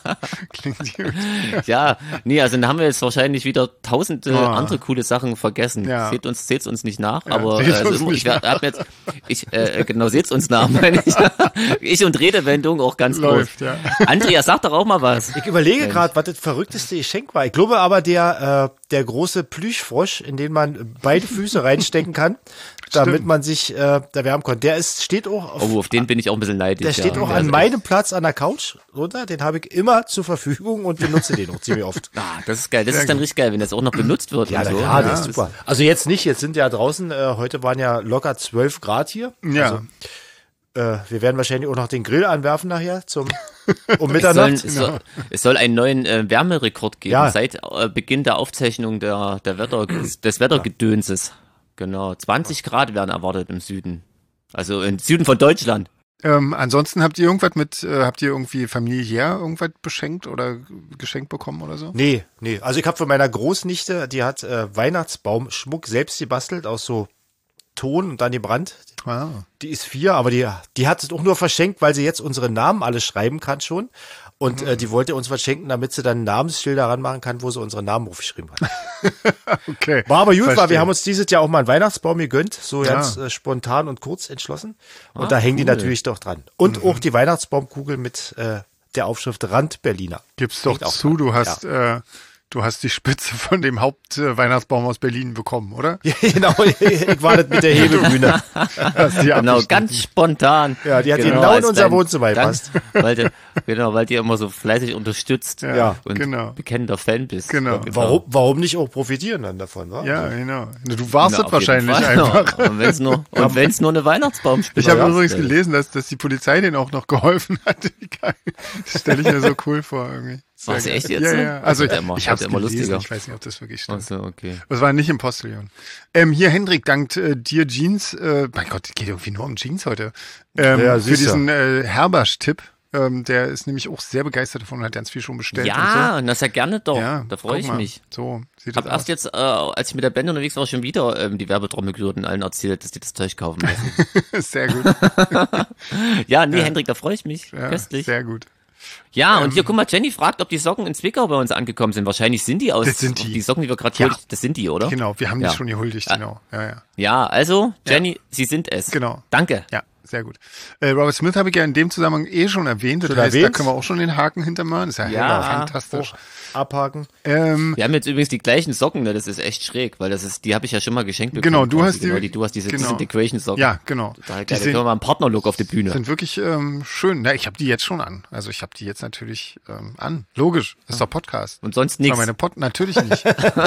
klingt gut. Ja, nee, also dann haben wir jetzt wahrscheinlich wieder tausende Oh. andere coole Sachen vergessen. Ja. Seht uns, seht's uns nicht nach, Ja, aber seht's äh, uns also, nicht ich werd- hab jetzt, ich, äh, genau, seht's uns nach, meine ich. Ich und Redewendung auch ganz Läuft, groß. ja. Andrea, sag doch auch mal was. Ich überlege gerade, was das verrückteste Geschenk war. Ich glaube aber, der, äh, der große Plüschfrosch, in den man beide Füße reinstecken kann, damit man sich äh, da wärmen kann. Der ist, steht auch auf, Oh, auf den bin ich auch ein bisschen neidisch. der steht ja. auch Der an ist meinem Platz an der Couch runter. Den habe ich immer zur Verfügung und benutze den auch ziemlich oft. Ah, das ist geil. Das ist dann richtig geil, wenn das auch noch benutzt wird. Ja, und na so. klar, ja, das ist super. Also jetzt nicht, jetzt sind ja draußen, äh, heute waren ja locker zwölf Grad hier. Ja. Also, äh, wir werden wahrscheinlich auch noch den Grill anwerfen nachher zum um Es soll, Mitternacht. es, soll, es soll einen neuen äh, Wärmerekord geben, Ja. seit äh, Beginn der Aufzeichnung der, der Wetter, des Wettergedönses. Genau, zwanzig Grad werden erwartet im Süden. Also im Süden von Deutschland. Ähm, ansonsten habt ihr irgendwas mit, äh, habt ihr irgendwie familiär irgendwas beschenkt oder geschenkt bekommen oder so? Nee, nee. Also ich habe von meiner Großnichte, die hat äh, Weihnachtsbaumschmuck selbst gebastelt aus so Ton und dann gebrannt. Ah. Die ist vier, aber die, die hat es auch nur verschenkt, weil sie jetzt unsere Namen alle schreiben kann schon. Und äh, die wollte uns was schenken, damit sie dann ein Namensschild daran machen kann, wo sie unsere Namen aufgeschrieben hat. Okay. War aber gut, weil Verstehe. wir haben uns dieses Jahr auch mal einen Weihnachtsbaum gegönnt, so Ja. ganz äh, spontan und kurz entschlossen. Und Ah, da hängen die cool. natürlich doch dran. Und auch die Weihnachtsbaumkugel mit äh, der Aufschrift Rand Berliner. Gib's doch Hängt auch zu, dran. du hast, äh, du hast die Spitze von dem Hauptweihnachtsbaum aus Berlin bekommen, oder? Ja, genau, ich war das mit der Hebebühne. Hast die Genau, abgeschnitten. ganz spontan. Ja, die hat genau in als unser dein Wohnzimmer Dank, gepasst. Weil du, genau, weil du immer so fleißig unterstützt Ja, und genau. bekennender Fan bist. Genau. Warum, warum nicht auch profitieren dann davon, wa? Ja, genau. Du warst Na, es auf jeden wahrscheinlich Fall. einfach. Und wenn es nur, und wenn's nur eine Weihnachtsbaumspinne Ich habe ist, übrigens ey. gelesen, dass, dass die Polizei denen auch noch geholfen hat. Wie geil. Das stelle ich mir so cool vor irgendwie. Sehr Was, geil. echt jetzt Ja, so? ja. Also Das ich, wird immer- ich wird habe es immer gelesen. lustiger. Ich weiß nicht, ob das wirklich stimmt. Ach so, okay. Das war nicht im Postillon. Ähm, hier, Hendrik, dankt äh, dir Jeans. Äh, mein Gott, es geht irgendwie nur um Jeans heute. Ähm, Ja, für siehst du. diesen äh, Herbersch-Tipp. Ähm, der ist nämlich auch sehr begeistert davon und hat ganz viel schon bestellt. Ja, und und das ja gerne doch. so. Ja, Da freue guck ich mal. mich. So sieht Hab das erst aus. jetzt, äh, als ich mit der Band unterwegs war, schon wieder ähm, die Werbetrommel gerührt und allen erzählt, dass die das Zeug kaufen müssen. Sehr gut. Ja, nee, Hendrik, da freue ich mich. Ja, Köstlich. sehr gut. Ja, und hier, guck mal, Jenny fragt, ob die Socken in Zwickau bei uns angekommen sind. Wahrscheinlich sind die aus. Das sind die. Die Socken, die wir gerade Ja. ja. das sind die, oder? Genau, wir haben Ja. die schon gehuldigt, genau. Ja, ja. Ja, also, Jenny, sie sind es. Genau. Danke. Ja, sehr gut. Äh, Robert Smith habe ich ja in dem Zusammenhang eh schon erwähnt. Das Schon heißt, erwähnt? da können wir auch schon den Haken hintermachen. Das ist ja, Ja. fantastisch. Abhaken. Ähm, Wir haben jetzt übrigens die gleichen Socken, ne? Das ist echt schräg, weil das ist, die habe ich ja schon mal geschenkt bekommen. Genau, du quasi. hast die- Genau, die, du hast diese genau. Disintegration-Socken. ja, genau. Total Die geil. Da sehen, können wir mal einen Partnerlook auf die Bühne. sind wirklich ähm, schön. Na, ich habe die jetzt schon an. Also ich habe die jetzt natürlich ähm, an. Logisch, das ist doch Podcast. Und sonst Das war nichts. meine Pod natürlich nicht.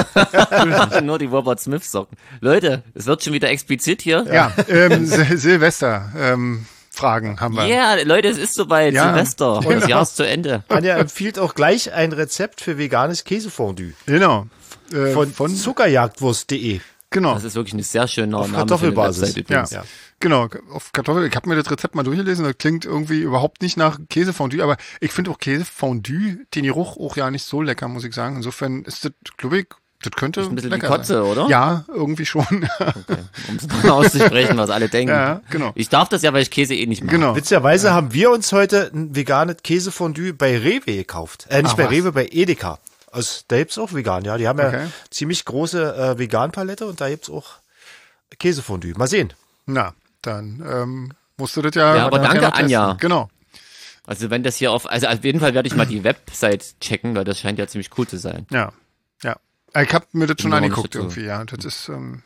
Nur die Robert Smith Socken. Leute, es wird schon wieder explizit hier. ja, ähm, Sil Silvester ähm, Fragen haben wir. Ja, yeah, Leute, es ist soweit. Ja, Silvester. genau. Das Jahr ist zu Ende. Anja empfiehlt auch gleich ein Rezept für veganes Käsefondue Genau. Äh, von, von zuckerjagdwurst punkt de. genau. Das ist wirklich ein sehr schöner Auf Name für eine Kartoffelbasis. Website übrigens. Ja. Genau, auf Kartoffel. Ich habe mir das Rezept mal durchgelesen. Das klingt irgendwie überhaupt nicht nach Käsefondue, aber ich finde auch Käsefondue, den Geruch auch ja nicht so lecker, muss ich sagen. Insofern ist das, glaube ich, das könnte Ist ein bisschen wie lecker Kotze, sein. oder? Ja, irgendwie schon. Um es mal auszusprechen, was alle denken. Ja, genau. Ich darf das ja, weil ich Käse eh nicht mag. Genau. Witzigerweise haben wir uns heute ein veganes Käsefondue bei Rewe gekauft. Äh, nicht Ach, bei was? Rewe, bei Edeka. Also, da gibt's auch vegan, ja. Die haben Okay. ja ziemlich große äh, Vegan-Palette und da gibt's auch Käsefondue. Mal sehen. Na, dann ähm, musst du das ja. Ja, aber nachher danke, noch testen. Anja. Genau. Also wenn das hier auf, also auf jeden Fall werde ich mal die Website checken, weil das scheint ja ziemlich cool zu sein. Ja, ja. Ich habe mir das schon Bin aber angeguckt nicht dazu. irgendwie, ja. Das ist, ähm, ja.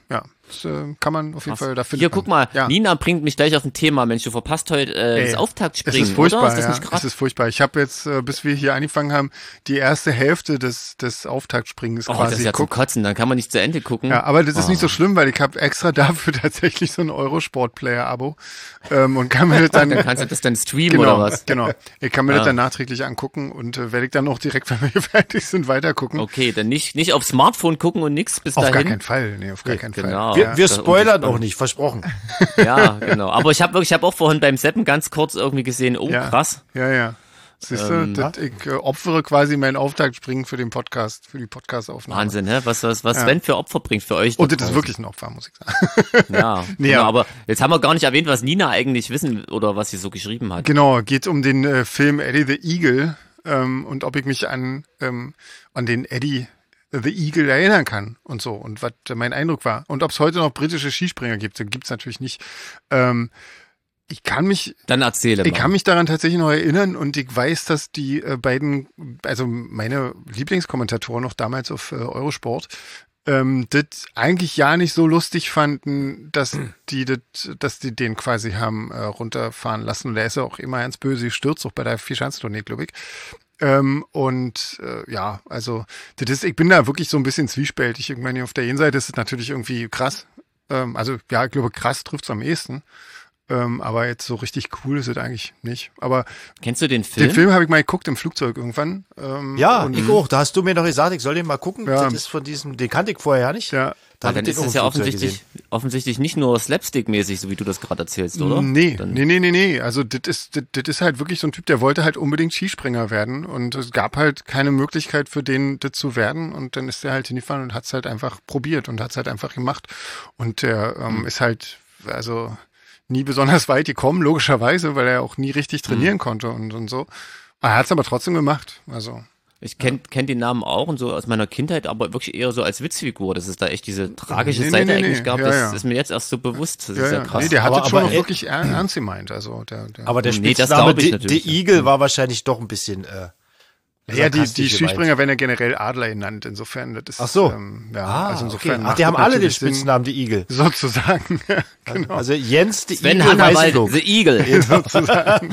das äh, kann man auf jeden Was? Fall dafür. Hier, guck mal, ja. Nina bringt mich gleich auf ein Thema. Mensch, du verpasst heute äh, Ey, das Auftaktspringen, es ist furchtbar, oder? Ist das ja. nicht krass? Es ist furchtbar. Ich habe jetzt, äh, bis wir hier angefangen haben, die erste Hälfte des, des Auftaktsprings Oh, quasi das ist ja zum geguckt. Kotzen, dann kann man nicht zu Ende gucken. Ja, aber das ist Oh. nicht so schlimm, weil ich habe extra dafür tatsächlich so ein Eurosport-Player-Abo ähm, und kann mir das dann, Dann kannst du das dann streamen genau, oder was? genau. Ich kann mir Ah. das dann nachträglich angucken und äh, werde ich dann auch direkt, wenn wir fertig sind, weitergucken. Okay, dann nicht, nicht auf Smartphone gucken und nix bis Auf gar dahin. keinen Fall, nee, auf gar keinen genau. Fall. Wir, Ja. wir das- spoilern auch nicht, versprochen. Ja, genau. Aber ich habe wirklich, ich habe auch vorhin beim Seppen ganz kurz irgendwie gesehen, oh Ja. krass. Ja, ja. Siehst du, Ähm, das, ich äh, opfere quasi meinen Auftaktspringen für den Podcast, für die Podcast-Aufnahme. Wahnsinn, hä? Was, was, was Ja. Sven für Opfer bringt für euch. da Und das ist draußen. wirklich ein Opfer, muss ich sagen. Ja, Nee, genau, ja. aber jetzt haben wir gar nicht erwähnt, was Nina eigentlich wissen oder was sie so geschrieben hat. Genau, geht um den äh, Film Eddie the Eagle ähm, und ob ich mich an, ähm, an den Eddie the Eagle erinnern kann und so und was mein Eindruck war. Und ob es heute noch britische Skispringer gibt, gibt es natürlich nicht. Ähm, ich kann mich Dann erzähle Ich mal. kann mich daran tatsächlich noch erinnern und ich weiß, dass die äh, beiden, also meine Lieblingskommentatoren noch damals auf äh, Eurosport, ähm, das eigentlich ja nicht so lustig fanden, dass die das, dass die den quasi haben äh, runterfahren lassen. Und der ist ja auch immer ganz böse gestürzt, auch bei der Vierschanzentournee, glaube ich. Ähm, und äh, ja, also das ist, ich bin da wirklich so ein bisschen zwiespältig. Ich meine, auf der einen Seite ist es natürlich irgendwie krass. Ähm, also ja, ich glaube, krass trifft's am ehesten. Ähm, aber jetzt so richtig cool ist es eigentlich nicht. Aber Kennst du den Film? den Film habe ich mal geguckt im Flugzeug irgendwann. Ähm, Ja, und, ich auch. Da hast du mir noch gesagt, ich soll den mal gucken. Ja. Das ist von diesem, den kannte ich vorher ja nicht. ja. Da Ah, hab dann ich ist den das auch ja im Flugzeug offensichtlich, gesehen. offensichtlich nicht nur Slapstick-mäßig, so wie du das gerade erzählst, oder? Nee, Dann, nee, nee, nee, nee. Also das ist, das, das ist halt wirklich so ein Typ, der wollte halt unbedingt Skispringer werden und es gab halt keine Möglichkeit für den, das zu werden und dann ist er halt hingefahren und hat es halt einfach probiert und hat es halt einfach gemacht und der ähm, Mhm. ist halt, also nie besonders weit gekommen, logischerweise, weil er auch nie richtig trainieren Mhm. konnte und, und so. Er hat es aber trotzdem gemacht, also. Ich kenne kenn den Namen auch und so aus meiner Kindheit, aber wirklich eher so als Witzfigur, dass es da echt diese tragische Nee, nee, Seite nee, eigentlich nee. gab. Ja, das ja. ist mir jetzt erst so bewusst. Das Ja, ist ja ja. krass. Nee, der hat Aber- das schon aber, auch äh, wirklich er- ernst gemeint, also der, der Aber der Nee, das Spitzname, glaub ich die, natürlich, die ja. Eagle, war wahrscheinlich doch ein bisschen, äh, Ja, die, die sarkastisch gemeint. Skispringer werden ja generell Adler genannt, insofern, das ist, Ach so. ähm, ja, Ah, also okay. insofern. Ach, macht die das haben alle den natürlich Sinn, Spitznamen, die Eagle. sozusagen, ja, genau, Also Jens, die Sven Eagle, Hannawald, Weißenburg. The Eagle. sozusagen,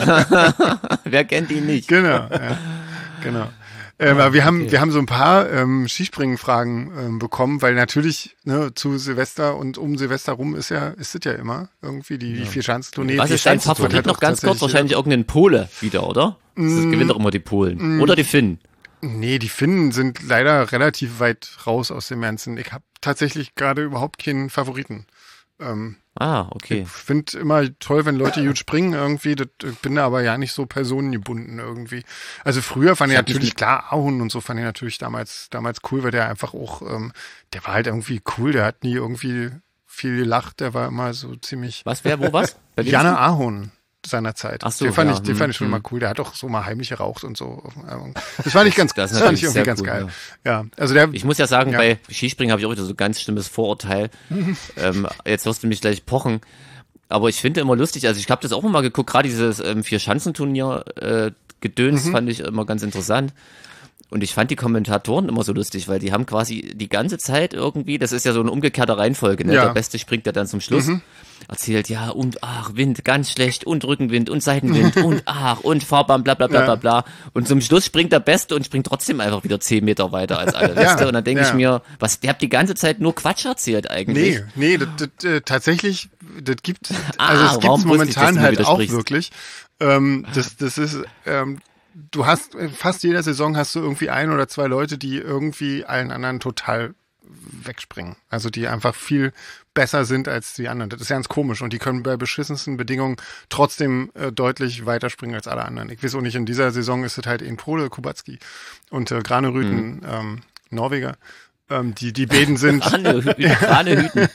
Wer kennt ihn nicht? genau, ja, genau. Ähm, aber wir haben, wir haben so ein paar ähm, Skispringen-Fragen ähm, bekommen, weil natürlich ne, zu Silvester und um Silvester rum ist ja, ist es ja immer irgendwie die, die Vierschanzentournee. Was die ist dein Schanzentournee Favorit hat noch auch ganz kurz? tatsächlich- Wahrscheinlich irgendein Pole wieder, oder? Das Mm. gewinnt doch immer die Polen. Oder die Finnen. Nee, die Finnen sind leider relativ weit raus aus dem Ganzen. Ich habe tatsächlich gerade überhaupt keinen Favoriten. Ähm, Ah, okay. Ich finde immer toll, wenn Leute gut springen irgendwie. Das, ich bin da aber ja nicht so personengebunden irgendwie. Also früher fand ich, Ich hab mich natürlich mit- klar Ahun und so fand ich natürlich damals damals cool, weil der einfach auch, ähm, der war halt irgendwie cool. Der hat nie irgendwie viel gelacht. Der war immer so ziemlich. Was, wer, wo, was? Bei wem Janne ist Ahun seiner Zeit. Ach so, den fand ja, ich, den hm, fand ich schon hm. immer cool. Der hat auch so mal heimlich geraucht und so. Das fand ich ganz, das das, ist fand ich natürlich irgendwie sehr ganz cool, geil. Ja, also der. Ich muss ja sagen, Ja. bei Skispringen habe ich auch wieder so ein ganz schlimmes Vorurteil. ähm, jetzt wirst du mich gleich pochen. Aber ich finde immer lustig, also ich habe das auch immer geguckt, gerade dieses ähm, Vier-Schanzenturnier äh, Gedöns Mhm. fand ich immer ganz interessant. Und ich fand die Kommentatoren immer so lustig, weil die haben quasi die ganze Zeit irgendwie, das ist ja so eine umgekehrte Reihenfolge, ne? Ja. Der Beste springt ja dann zum Schluss, Mhm. erzählt, ja, und ach, Wind, ganz schlecht, und Rückenwind, und Seitenwind, und ach, und Fahrbahn, bla bla bla Ja. bla bla. Und zum Schluss springt der Beste und springt trotzdem einfach wieder zehn Meter weiter als alle. Ja, Weißt du? Und dann denke ja. ich mir, was, der hat die ganze Zeit nur Quatsch erzählt eigentlich. Nee, nee, das, das, äh, tatsächlich, das gibt, Ah, also es gibt warum wusste ich, dass momentan du mir halt auch widersprichst? wirklich. Ähm, das, das ist, ähm, du hast, in fast jeder Saison hast du irgendwie ein oder zwei Leute, die irgendwie allen anderen total wegspringen. Also die einfach viel besser sind als die anderen. Das ist ganz komisch und die können bei beschissensten Bedingungen trotzdem äh, deutlich weiterspringen als alle anderen. Ich weiß auch nicht, in dieser Saison ist es halt in Prole, Kubacki und äh, Granerüten, ähm, Norweger. Ähm, die, die beiden sind, Krane, Krane hüten.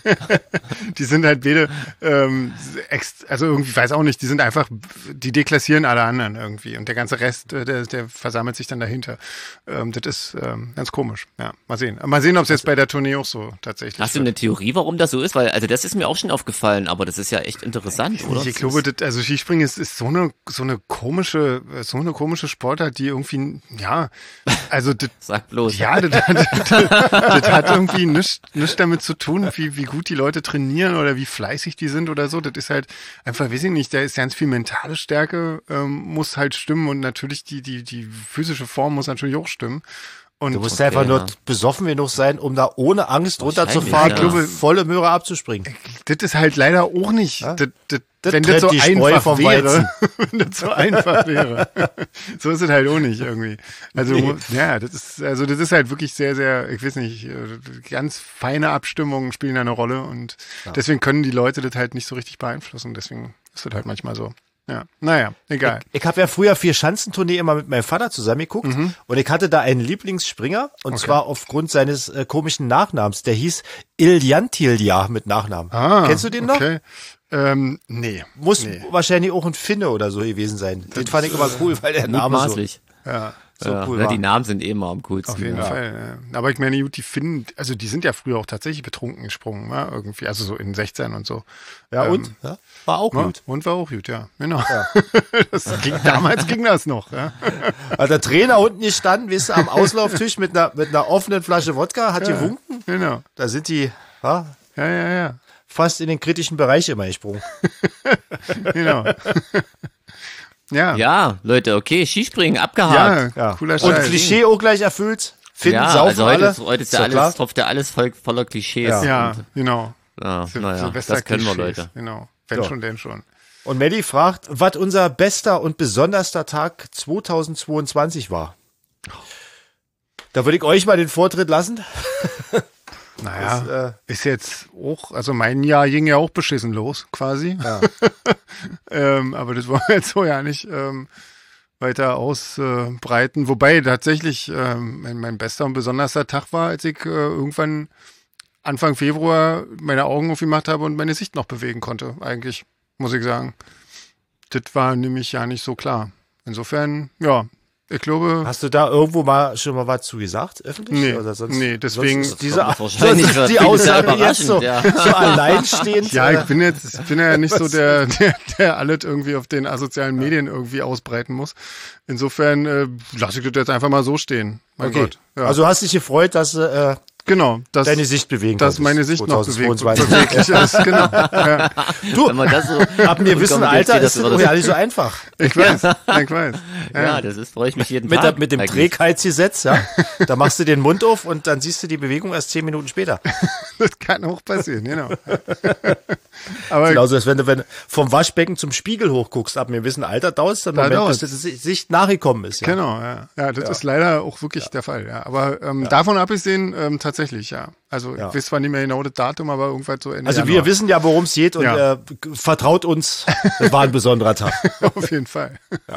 die sind halt beide, ähm, ex, also irgendwie, weiß auch nicht, die sind einfach, die deklassieren alle anderen irgendwie und der ganze Rest, äh, der, der versammelt sich dann dahinter. Ähm, das ist ähm, ganz komisch. Ja, mal sehen. Mal sehen, ob es jetzt bei der Tournee auch so tatsächlich Hast du wird. eine Theorie, warum das so ist? Weil, also das ist mir auch schon aufgefallen, aber das ist ja echt interessant, oder? Ich glaube, das, also Skispringen ist, ist so eine so eine komische so eine komische Sportart, die irgendwie ja, also das, Sag bloß. ja, das, das, das hat irgendwie nichts nichts damit zu tun, wie, wie gut die Leute trainieren oder wie fleißig die sind oder so. Das ist halt einfach, weiß ich nicht, da ist ganz viel mentale Stärke, ähm, muss halt stimmen und natürlich die, die, die physische Form muss natürlich auch stimmen. Und Du musst Okay, einfach nur ja. besoffen genug sein, um da ohne Angst runterzufahren Wahrscheinlich, und ja. volle Möhre abzuspringen. das ist halt leider auch nicht, das, das, Das wenn das trennt so die Spreu einfach vom wäre, wenn das so einfach wäre. So ist es halt auch nicht irgendwie. Also, Nee. ja, das ist, also das ist halt wirklich sehr, sehr, ich weiß nicht, äh, ganz feine Abstimmungen spielen da eine Rolle und deswegen können die Leute das halt nicht so richtig beeinflussen. Deswegen ist das halt manchmal so. Ja, naja, egal. Ich habe ja früher vier Schanzentournee immer mit meinem Vater zusammen geguckt und ich hatte da einen Lieblingsspringer und Okay. zwar aufgrund seines äh, komischen Nachnamens. Der hieß Iljantilja mit Nachnamen. Ah, Kennst du den noch? Okay. Ähm, nee. Muss Nee. wahrscheinlich auch ein Finne oder so gewesen sein. Den fand ich immer cool, weil der Name so, Mutmaßlich. Ja, so ja, cool ja, war. die Namen sind eh immer am coolsten. auf jeden ja. Fall. Ja. Aber ich meine, gut, die Finnen, also die sind ja früher auch tatsächlich betrunken gesprungen, ne? Irgendwie, also so in sechzehn und so. Ja, Ähm, und? Ja, war auch Ja, gut. und war auch gut, ja. Genau. Das ging, damals ging das noch, ja. Hat der Trainer unten gestanden, weißt du, am Auslauftisch mit einer, mit einer offenen Flasche Wodka, hat gewunken. Genau. Da sind die ja, Ja, ja, ja. fast in den kritischen Bereich immer gesprungen. Genau. Ja. Ja, Leute, okay, Skispringen, Ja, abgehakt. Ja. cooler Und Scheiß. Klischee auch gleich erfüllt. Finden, Ja, saufen also heute, alle. ist, heute ist ja Ist doch alles, klar. tropft ja alles voll, voller Klischees. Ja. Ja, Und, genau. ja, Sil- naja, Silvester das können wir, Klischees, Leute. Genau. Wenn Ja. schon, denn schon. Und Melly fragt, was unser bester und besonderster Tag zweitausendzweiundzwanzig war. Da würde ich euch mal den Vortritt lassen. Naja, Das, ist jetzt auch, also mein Jahr ging ja auch beschissen los, quasi. Ja. ähm, aber das wollen wir jetzt so ja nicht ähm, weiter ausbreiten. Wobei tatsächlich ähm, mein, mein bester und besonderster Tag war, als ich äh, irgendwann Anfang Februar meine Augen aufgemacht habe und meine Sicht noch bewegen konnte, eigentlich, muss ich sagen. Das war nämlich ja nicht so klar. Insofern, ja, ich glaube, Hast du da irgendwo mal schon mal was zu gesagt, öffentlich? Nee, Oder sonst, nee, deswegen- sonst ist diese, Das kommt wahrscheinlich sonst ist für die viele Aussage sehr jetzt so, überraschend, so alleinstehend. ja, äh, ich bin jetzt, ich bin ja nicht so der, der, der alles irgendwie auf den asozialen Medien irgendwie ausbreiten muss. Insofern äh, lasse ich das jetzt einfach mal so stehen. Mein okay. Gott. Ja. Also hast dich gefreut, dass äh, genau, dass, deine Sicht bewegen dass konntest, meine Sicht noch bewegt, zweitausendzweiundzwanzig. beweglich ist. Genau. Ja. Du, Wenn man das so ab einem gewissen bekommt, Alter jetzt ist geht das das doch ja nicht so einfach. Ich weiß, ich weiß. Ja. Ja, das ist, freue ich mich jeden Mit, Tag. der, mit dem eigentlich. Trägheitsgesetz, ja. Da machst du den Mund auf und dann siehst du die Bewegung erst zehn Minuten später. Das kann auch passieren, genau. Aber Genauso, als wenn du, wenn du vom Waschbecken zum Spiegel hochguckst, ab einem gewissen Alter dauert es dann Da einen Moment, dauert's. bis die Sicht nachgekommen ist. Ja. genau, ja. Ja, das ist leider auch wirklich der Fall, ja. Aber ähm, davon abgesehen, ähm, tatsächlich, ja. Also Ja. ich weiß zwar nicht mehr genau das Datum, aber irgendwann so Ende Also wir Januar. wissen ja, worum es geht und Ja. äh, vertraut uns, das war ein besonderer Tag. Auf jeden Fall.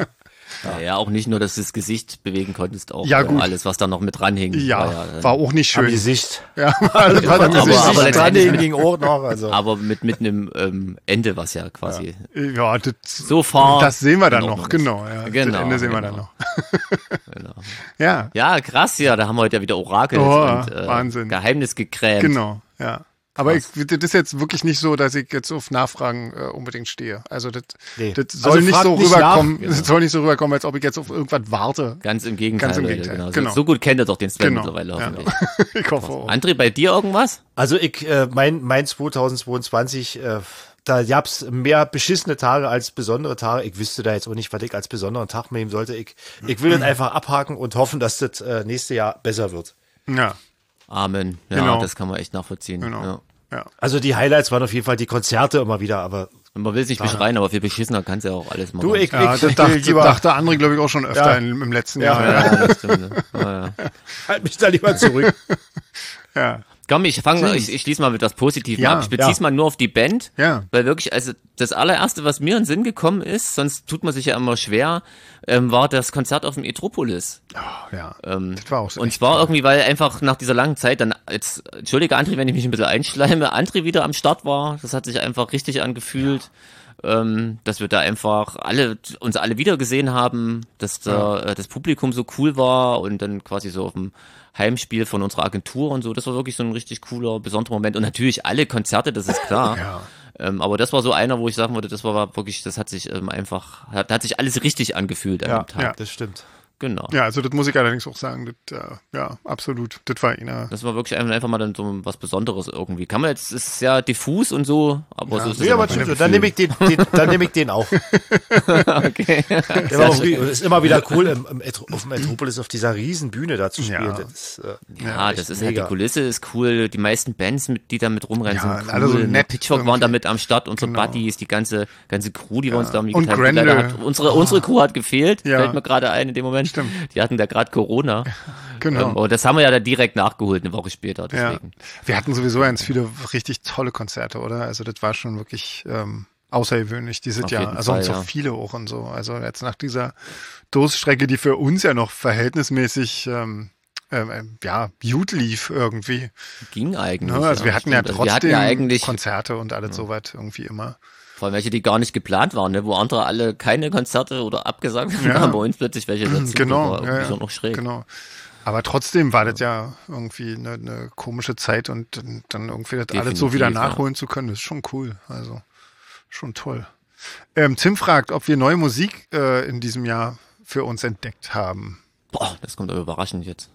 Ja, ja, auch nicht nur, dass du das Gesicht bewegen konntest, auch Ja, äh, gut. alles, was da noch mit dranhing. Ja, äh, war auch nicht Am schön. Gesicht. Ja, alles, was am aber- Gesicht aber ist. letztendlich dran mit- ging auch noch. Also. aber mit, mit einem ähm, Ende, was ja quasi Ja, das, so far. das sehen wir dann in noch, Ordnung ist. genau. Ja. Genau, Das Ende sehen wir genau. dann noch. Genau. Ja, Ja, krass, ja, da haben wir heute ja wieder Orakel Oh, und äh, Wahnsinn. Geheimnis gekrämt. genau, ja. Aber ich, das ist jetzt wirklich nicht so, dass ich jetzt auf Nachfragen äh, unbedingt stehe. Also das, Nee. das soll Also nicht fragt so nicht rüberkommen, nach. das soll nicht so rüberkommen, als ob ich jetzt auf irgendwas warte. Ganz im Gegenteil, Ganz im Leute, Gegenteil, genau. genau. So, so gut kennt ihr doch den Sven Genau. mittlerweile Ja. hoffentlich. Ich hoffe auch. André, bei dir irgendwas? Also ich, äh, mein, mein zweitausendzweiundzwanzig, äh, da gab's mehr beschissene Tage als besondere Tage. Ich wüsste da jetzt auch nicht, was ich als besonderen Tag nehmen sollte. Ich, ich will das einfach abhaken und hoffen, dass das äh, nächste Jahr besser wird. Ja, Amen. Ja, Genau. das kann man echt nachvollziehen. genau. Ja. Ja. Also die Highlights waren auf jeden Fall die Konzerte immer wieder, aber Und man will es nicht beschreien, aber viel beschissener kannst du ja auch alles machen. du, ich, Ja, ich, das ich dachte, will lieber, dachte André, glaube ich, auch schon öfter Ja. in, im letzten Ja. Jahr. Ja. ja, das stimmt. Ne? Ja, ja. halt mich da lieber zurück. Ja. Komm, ich fange, ich, ich schließe mal mit was Positivem Ja, ab. Ich bezieh's ja. mal nur auf die Band. Ja. Weil wirklich, also das allererste, was mir in den Sinn gekommen ist, sonst tut man sich ja immer schwer, ähm, war das Konzert auf dem Metropolis. Oh, ja. Ähm, Das war auch so und echt zwar irgendwie, weil einfach nach dieser langen Zeit dann, jetzt, entschuldige André, wenn ich mich ein bisschen einschleime, André wieder am Start war. Das hat sich einfach richtig angefühlt. Ähm, dass wir da einfach alle, uns alle wieder gesehen haben, dass da, äh, das Publikum so cool war und dann quasi so auf dem Heimspiel von unserer Agentur und so. Das war wirklich so ein richtig cooler, besonderer Moment. Und natürlich alle Konzerte, das ist klar. Ja. Ähm, aber das war so einer, wo ich sagen würde, das war wirklich, das hat sich ähm, einfach, hat, hat sich alles richtig angefühlt an Ja, dem Tag. ja. das stimmt. Genau. Ja, also das muss ich allerdings auch sagen, das, äh, ja, absolut, das war einer. Das war wirklich einfach mal dann so was Besonderes irgendwie. Kann man jetzt, ist sehr diffus und so, aber Ja. so ist es Nee, ja aber manchmal. tschüss, dann nehme ich den, den, dann nehme ich den auch. Okay. Der war auch, ist immer wieder cool, im, im, auf dem Metropolis auf dieser riesen Bühne da zu spielen. Ja. Das ist, äh, Ja, echt das ist halt, mega. die Kulisse ist cool, die meisten Bands, mit, die da mit rumrennen, Ja, sind cool. alle so nett Pitchfork waren irgendwie. da mit am Start, unsere Genau. Buddies, die ganze, ganze Crew, die wir uns da irgendwie Und geteilt haben. Grendel. Leider hat unsere, unsere Crew hat gefehlt, Ja. fällt mir gerade ein in dem Moment. Stimmt. Die hatten da gerade Corona. Genau. Ähm, und das haben wir ja dann direkt nachgeholt, eine Woche später, Ja. deswegen. Wir hatten sowieso ganz viele richtig tolle Konzerte, oder? Also das war schon wirklich ähm, außergewöhnlich dieses Auf Jahr. jeden Also Fall, und so ja. viele auch und so. Also jetzt nach dieser Durststrecke, die für uns ja noch verhältnismäßig ähm, ähm, ja, gut lief irgendwie. Ging eigentlich. Ne? Also wir hatten ja stimmt. Also trotzdem wir hatten ja eigentlich, Konzerte und alles soweit irgendwie immer. vor allem welche, die gar nicht geplant waren, ne? Wo andere alle keine Konzerte oder abgesagt haben, Ja. haben bei uns plötzlich welche dazu. Genau, Das war ja, irgendwie ja, schon noch schräg. genau. Aber trotzdem war das ja irgendwie eine, eine komische Zeit und dann- dann irgendwie das alles so wieder Definitiv, ja. nachholen zu können, das ist schon cool. Also schon toll. Ähm, Tim fragt, ob wir neue Musik äh, in diesem Jahr für uns entdeckt haben. Boah, das kommt aber überraschend jetzt.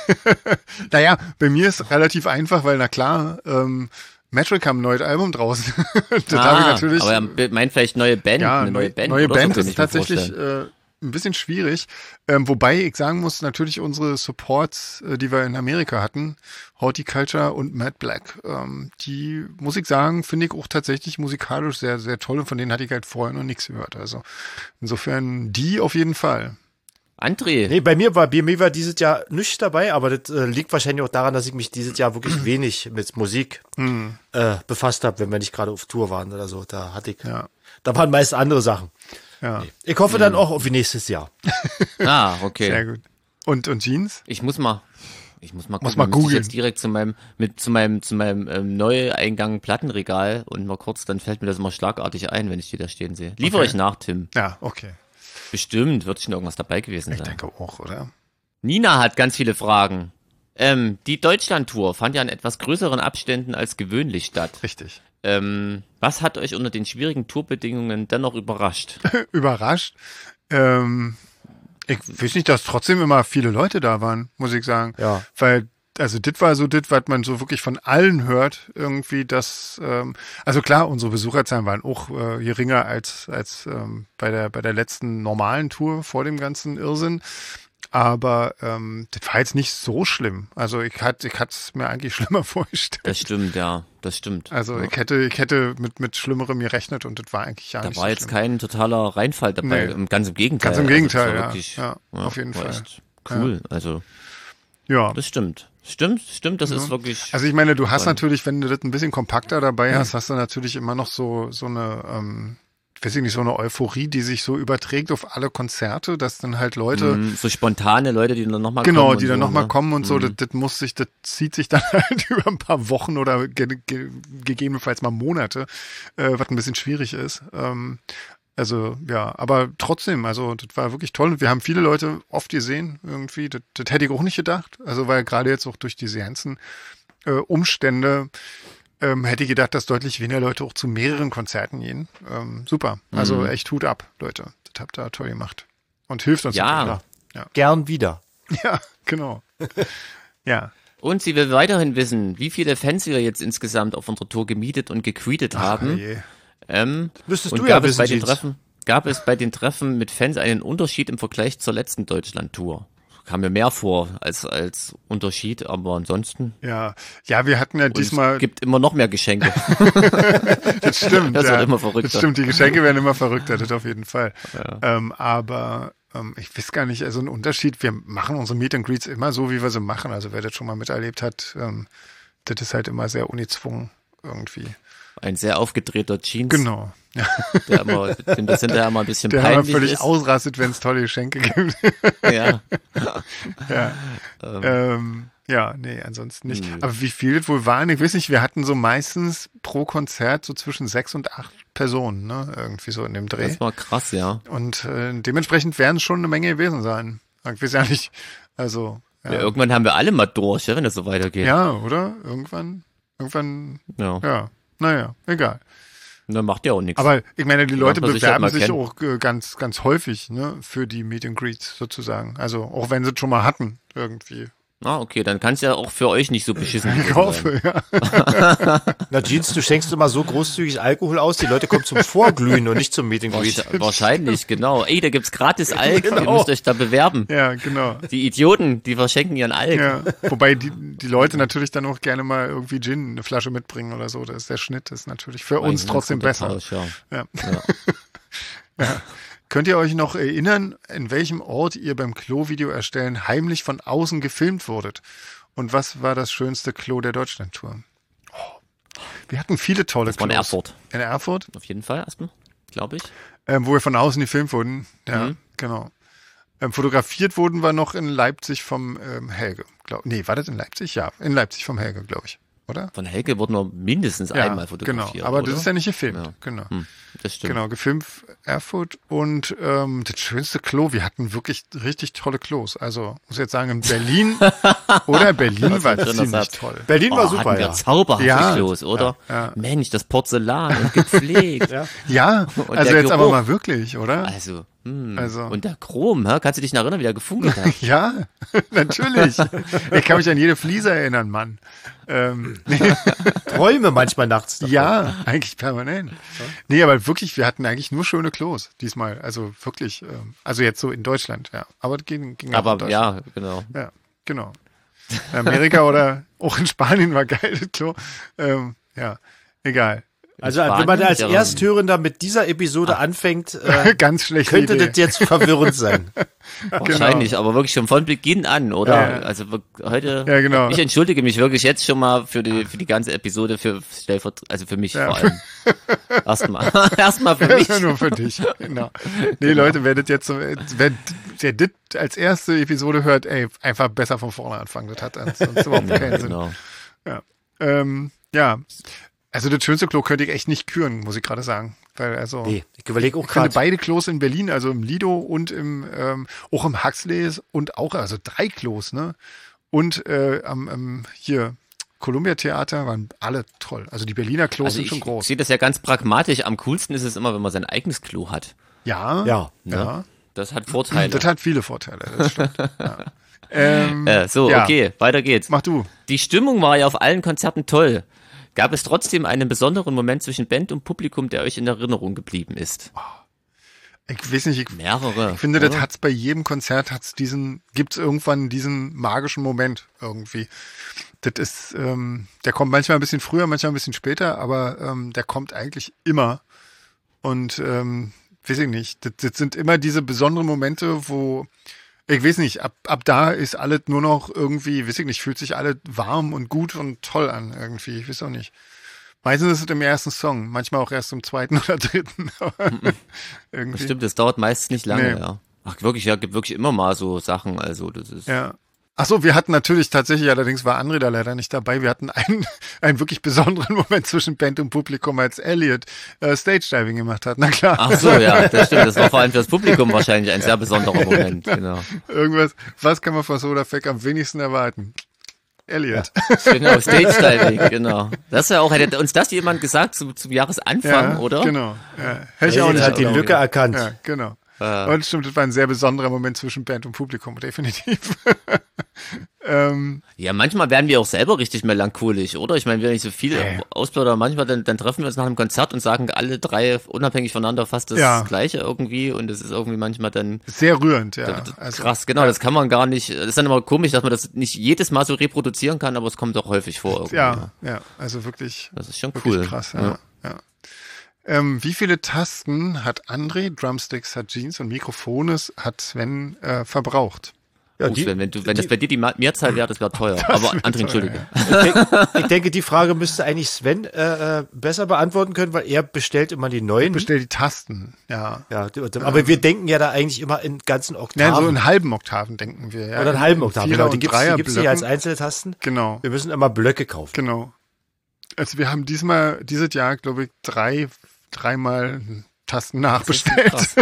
Naja, bei mir ist relativ einfach, weil na klar, ähm, Metric haben ein neues Album draußen. das Ah, habe ich natürlich. aber er meint vielleicht neue Band, Ja, eine neue Band. Neue oder Band so, ist könnte ich mir tatsächlich vorstellen. äh, ein bisschen schwierig. Ähm, wobei ich sagen muss, natürlich unsere Supports, äh, die wir in Amerika hatten, Horticulture und Mad Black, ähm, die, muss ich sagen, finde ich auch tatsächlich musikalisch sehr, sehr toll und von denen hatte ich halt vorher noch nichts gehört. Also insofern die auf jeden Fall. André, Nee, bei mir war, bei mir war dieses Jahr nichts dabei, aber das äh, liegt wahrscheinlich auch daran, dass ich mich dieses Jahr wirklich wenig mit Musik Hm. äh, befasst habe, wenn wir nicht gerade auf Tour waren oder so. Da hatte ich, Ja. da waren meist andere Sachen. Ja, Ich hoffe dann auch auf nächstes Jahr. ah, okay. sehr gut. Und, und Jeans? Ich muss mal, ich muss mal gucken, Muss mal müsste ich googeln. jetzt direkt zu meinem, mit, zu meinem, zu meinem ähm, Neueingang Plattenregal und mal kurz, dann fällt mir das immer schlagartig ein, wenn ich die da stehen sehe. Liefere Okay. ich nach, Tim. Ja, okay. Bestimmt wird schon irgendwas dabei gewesen Ich sein. denke auch, oder? Nina hat ganz viele Fragen. Ähm, die Deutschlandtour fand ja in etwas größeren Abständen als gewöhnlich statt. Richtig. Ähm, was hat euch unter den schwierigen Tourbedingungen dennoch überrascht? Überrascht. Ähm, ich weiß nicht, dass trotzdem immer viele Leute da waren, muss ich sagen. Ja. Weil, also das war so das, was man so wirklich von allen hört, irgendwie, dass, ähm, also klar, unsere Besucherzahlen waren auch äh, geringer als, als ähm, bei der bei der letzten normalen Tour vor dem ganzen Irrsinn. Aber ähm, das war jetzt nicht so schlimm. Also ich hatte ich hatte es mir eigentlich schlimmer vorgestellt. Das stimmt, ja, das stimmt. Also ja. ich hätte ich hätte mit mit Schlimmerem gerechnet und das war eigentlich ja Da nicht war so jetzt schlimm. kein totaler Reinfall dabei, Nee. ähm, ganz im Gegenteil. Ganz im Also, Gegenteil, das war ja. wirklich, Ja, auf jeden war Fall. echt cool, also Ja. das stimmt. Stimmt, stimmt, das Ja. ist wirklich. Also ich meine, du hast Toll. natürlich, wenn du das ein bisschen kompakter dabei hast, hast du natürlich immer noch so so eine, ähm, ich weiß nicht, so eine Euphorie, die sich so überträgt auf alle Konzerte, dass dann halt Leute, Mm, so spontane Leute, die dann nochmal kommen. genau, und die dann so, nochmal ne? kommen und so, Mm. das, das muss sich, das zieht sich dann halt über ein paar Wochen oder ge ge gegebenenfalls mal Monate, äh, was ein bisschen schwierig ist. Ähm, also ja, aber trotzdem, also das war wirklich toll und wir haben viele Leute oft gesehen irgendwie, das, das hätte ich auch nicht gedacht, also weil gerade jetzt auch durch diese ganzen äh, Umstände ähm, hätte ich gedacht, dass deutlich weniger Leute auch zu mehreren Konzerten gehen. Ähm, super, also Mhm. echt Hut ab, Leute, das habt ihr toll gemacht und hilft uns Ja. auch weiter. Gern wieder. Ja, genau. Ja. Und sie will weiterhin wissen, wie viele Fans wir jetzt insgesamt auf unserer Tour gemietet und gecreatet haben. je. Ähm, Müsstest und du ja gab es wissen, bei den Jeans. Treffen, gab es bei den Treffen mit Fans einen Unterschied im Vergleich zur letzten Deutschland-Tour? Kam mir mehr vor als als Unterschied, aber ansonsten. Ja, ja, wir hatten ja Und diesmal, es gibt immer noch mehr Geschenke. das stimmt, das ja, wird immer verrückter. Das stimmt, die Geschenke werden immer verrückter, das auf jeden Fall. Ähm, aber ähm, ich weiß gar nicht, also ein Unterschied, wir machen unsere Meet and Greets immer so, wie wir sie machen. Also wer das schon mal miterlebt hat, ähm, das ist halt immer sehr ungezwungen irgendwie. Ein sehr aufgedrehter Jeans, Genau. Ja, der immer, dem das hinterher immer ein bisschen der immer peinlich völlig ist. ausrastet, wenn es tolle Geschenke gibt. Ja. Ja. Ähm, Ähm, ja, nee, ansonsten nicht. Nö. Aber wie viel das wohl waren, ich weiß nicht, wir hatten so meistens pro Konzert so zwischen sechs und acht Personen, ne? Irgendwie so in dem Dreh. das war krass, ja. Und äh, dementsprechend werden es schon eine Menge gewesen sein. Ich weiß ja nicht. Also, ja. ja, Irgendwann haben wir alle mal durch, ja, wenn das so weitergeht. ja oder? Irgendwann, irgendwann, Ja. ja. Naja, egal. Dann macht ja auch nichts. Aber ich meine, die Leute man sich halt bewerben mal sich kennen. auch äh, ganz, ganz häufig, ne, für die Meet and Greets sozusagen. Also auch wenn sie es schon mal hatten, irgendwie. Ah, okay, dann kann es ja auch für euch nicht so beschissen Ich gewesen hoffe, sein. ja. Na, Jeans, du schenkst immer so großzügig Alkohol aus, die Leute kommen zum Vorglühen und nicht zum Meeting Greet. Wahrsch- Wahrscheinlich, genau. Ey, da gibt's gratis Alk, ihr Genau. müsst euch da bewerben. Ja, genau. Die Idioten, die verschenken ihren Alk. Ja. Wobei die, die Leute natürlich dann auch gerne mal irgendwie Gin, eine Flasche mitbringen oder so. Das ist der Schnitt, das ist natürlich für uns Eigentlich ein trotzdem guter besser. Tausch, ja. Ja. Ja. Könnt ihr euch noch erinnern, in welchem Ort ihr beim Klo-Video erstellen heimlich von außen gefilmt wurdet? Und was war das schönste Klo der Deutschlandtour? Oh. Wir hatten viele tolle Das war in Klos. Erfurt. In Erfurt, Auf jeden Fall erstmal, glaube ich. ähm, wo wir von außen gefilmt wurden. Ja, Mhm. genau. Ähm, fotografiert wurden wir noch in Leipzig vom ähm, Helge. Glaub, nee, war das in Leipzig? Ja, in Leipzig vom Helge, glaube ich. Oder? Von Helge wurden wir mindestens Ja, einmal fotografiert. genau. Aber oder? das ist ja nicht gefilmt. Ja. Genau. Hm, das stimmt. Genau, gefilmt Erfurt und ähm, das schönste Klo, wir hatten wirklich richtig tolle Klos. Also, muss ich jetzt sagen, in Berlin oder Berlin war ein schöner ziemlich Satz. toll. Berlin war Oh, super, hatten wir ja. zauberhafte Ja. Klos, oder? Ja, ja. Mensch, das Porzellan und gepflegt. Ja. Ja, Und also der jetzt aber Geruch. mal wirklich, oder? Also, hm. Also. Und der Chrom, hä? Kannst du dich noch erinnern, wie der gefunkelt hat? Ja, natürlich. Ich kann mich an jede Fliese erinnern, Mann. Ähm, nee, Träume manchmal nachts. davon. ja, eigentlich permanent. Nee, aber wirklich, wir hatten eigentlich nur schöne Klos diesmal. Also wirklich, ähm, also jetzt so in Deutschland, ja. Aber das ging, ging auch in Aber Deutschland. ja, genau. Ja, genau. In Amerika oder auch in Spanien war geil, das Klo. Ähm, ja, egal. Also Spanien, wenn man als der- Ersthörender mit dieser Episode anfängt, äh, Ganz schlechte könnte Idee. das jetzt verwirrend sein. Wahrscheinlich, aber wirklich schon von Beginn an, oder? Ja. Also wir- heute, Ja, genau. ich entschuldige mich wirklich jetzt schon mal für die für die ganze Episode, für Stellvert, also für mich Ja. vor allem. Erstmal, erstmal für mich. Nur für dich, genau. Nee, Leute, wer das jetzt so, wer, wer das als erste Episode hört, ey, einfach besser von vorne anfangen. Das hat sonst überhaupt keinen Sinn. Genau. Ja. Ähm, ja. Also das schönste Klo könnte ich echt nicht küren, muss ich gerade sagen. Weil also Nee, ich überlege auch ich finde gerade. beide Klos in Berlin, also im Lido und im ähm, auch im Huxleys und auch, also drei Klos, ne? Und äh, am, am hier Columbia Theater waren alle toll. Also die Berliner Klos Also sind ich schon groß. sehe das ja ganz pragmatisch. Am coolsten ist es immer, wenn man sein eigenes Klo hat. Ja, Ja. ja. Das hat Vorteile. Das hat viele Vorteile, das stimmt. ja. ähm, äh, so, ja. okay, weiter geht's. Mach du. Die Stimmung war ja auf allen Konzerten toll. Gab es trotzdem einen besonderen Moment zwischen Band und Publikum, der euch in Erinnerung geblieben ist? Ich weiß nicht, ich, Mehrere. ich finde, das oder? hat's bei jedem Konzert, hat's diesen, gibt's irgendwann diesen magischen Moment irgendwie. Das ist, ähm, der kommt manchmal ein bisschen früher, manchmal ein bisschen später, aber ähm, der kommt eigentlich immer. Und ähm, weiß ich nicht, das, das sind immer diese besonderen Momente, wo, ich weiß nicht, ab, ab da ist alles nur noch irgendwie, weiß ich nicht, fühlt sich alles warm und gut und toll an irgendwie, ich weiß auch nicht. Meistens ist es im ersten Song, manchmal auch erst im zweiten oder dritten. Aber irgendwie. Stimmt, das dauert meistens nicht lange, Nee. ja. Ach, wirklich, ja, gibt wirklich immer mal so Sachen, also das ist. Ja. Ach so, wir hatten natürlich tatsächlich, allerdings war André da leider nicht dabei, wir hatten einen, einen wirklich besonderen Moment zwischen Band und Publikum, als Elliot äh, Stage-Diving gemacht hat. Na klar, Ach so, ja, das stimmt. Das war vor allem für das Publikum wahrscheinlich ein sehr besonderer Moment, genau. irgendwas, was kann man von Sodafek am wenigsten erwarten? Elliot. Genau, Stage Diving, genau. Das ist ja auch, hätte uns das jemand gesagt zum, zum Jahresanfang, oder? Genau. Ja. Hätte ich Er auch nicht hat die geglaubt. Lücke erkannt. Ja, genau. Äh. Und stimmt, das war ein sehr besonderer Moment zwischen Band und Publikum, definitiv. ähm, Ja, manchmal werden wir auch selber richtig melancholisch, oder? Ich meine, wenn ich so viel Ja. ausplaudere, manchmal dann, dann treffen wir uns nach einem Konzert und sagen alle drei unabhängig voneinander fast das Ja. Gleiche irgendwie und es ist irgendwie manchmal dann sehr rührend, ja. Also, krass, genau, das kann man gar nicht, das ist dann immer komisch, dass man das nicht jedes Mal so reproduzieren kann, aber es kommt auch häufig vor irgendwie. ja, ja, also wirklich. Das ist schon Wirklich cool. krass, ja. ja. Ähm, wie viele Tasten hat André, Drumsticks hat Jeans und Mikrofone hat Sven äh, verbraucht? Ja, Oh, die, Sven, wenn, du, wenn die, das bei dir die Ma- Mehrzahl wäre, das wäre teuer. Aber André, entschuldige. ich, denke, ich denke, die Frage müsste eigentlich Sven äh, äh, besser beantworten können, weil er bestellt immer die neuen. Bestell die Tasten, ja. Ja, die- aber wir denken ja da eigentlich immer in ganzen Oktaven. Ja, so in halben Oktaven denken wir, ja. Oder in halben Oktaven, Vierer- genau. Die und gibt's, die gibt's nicht als Dreierblöcken. einzelne Tasten. Genau, Wir müssen immer Blöcke kaufen. genau. Also wir haben diesmal, dieses Jahr, glaube ich, drei, dreimal Tasten nachbestellt. Krass.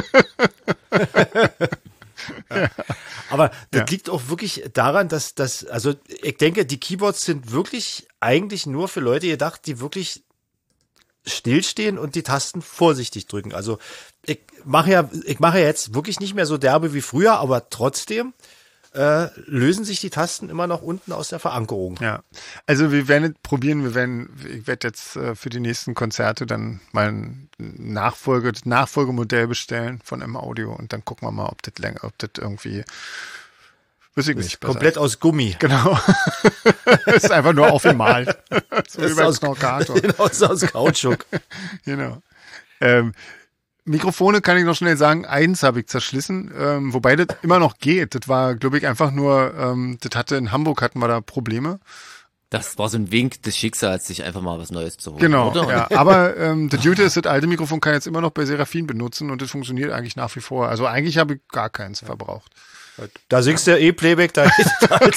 Aber das Ja. liegt auch wirklich daran, dass das, also ich denke, die Keyboards sind wirklich eigentlich nur für Leute gedacht, die wirklich stillstehen und die Tasten vorsichtig drücken. Also ich mache ja, ich mache ja jetzt wirklich nicht mehr so derbe wie früher, aber trotzdem äh, lösen sich die Tasten immer noch unten aus der Verankerung. Ja, also wir werden probieren, wir werden, ich werde jetzt äh, für die nächsten Konzerte dann mal ein Nachfolge, Nachfolgemodell bestellen von M-Audio und dann gucken wir mal, ob das länger, ob das irgendwie weiß ich nicht. Komplett besser. Aus Gummi. Genau. Ist einfach nur aufgemalt. So ist wie beim aus, Knorkator. Genau, ist aus Kautschuk. Genau. Ähm, Mikrofone kann ich noch schnell sagen, eins habe ich zerschlissen, ähm, wobei das immer noch geht. Das war, glaube ich, einfach nur, ähm, das hatte in Hamburg hatten wir da Probleme. Das war so ein Wink des Schicksals, sich einfach mal was Neues zu holen. Genau, oder? ja. Aber ähm, das Gute ist, das alte Mikrofon kann jetzt immer noch bei Seraphin benutzen und das funktioniert eigentlich nach wie vor. Also eigentlich habe ich gar keins verbraucht. Da singst du E-Playback, da ist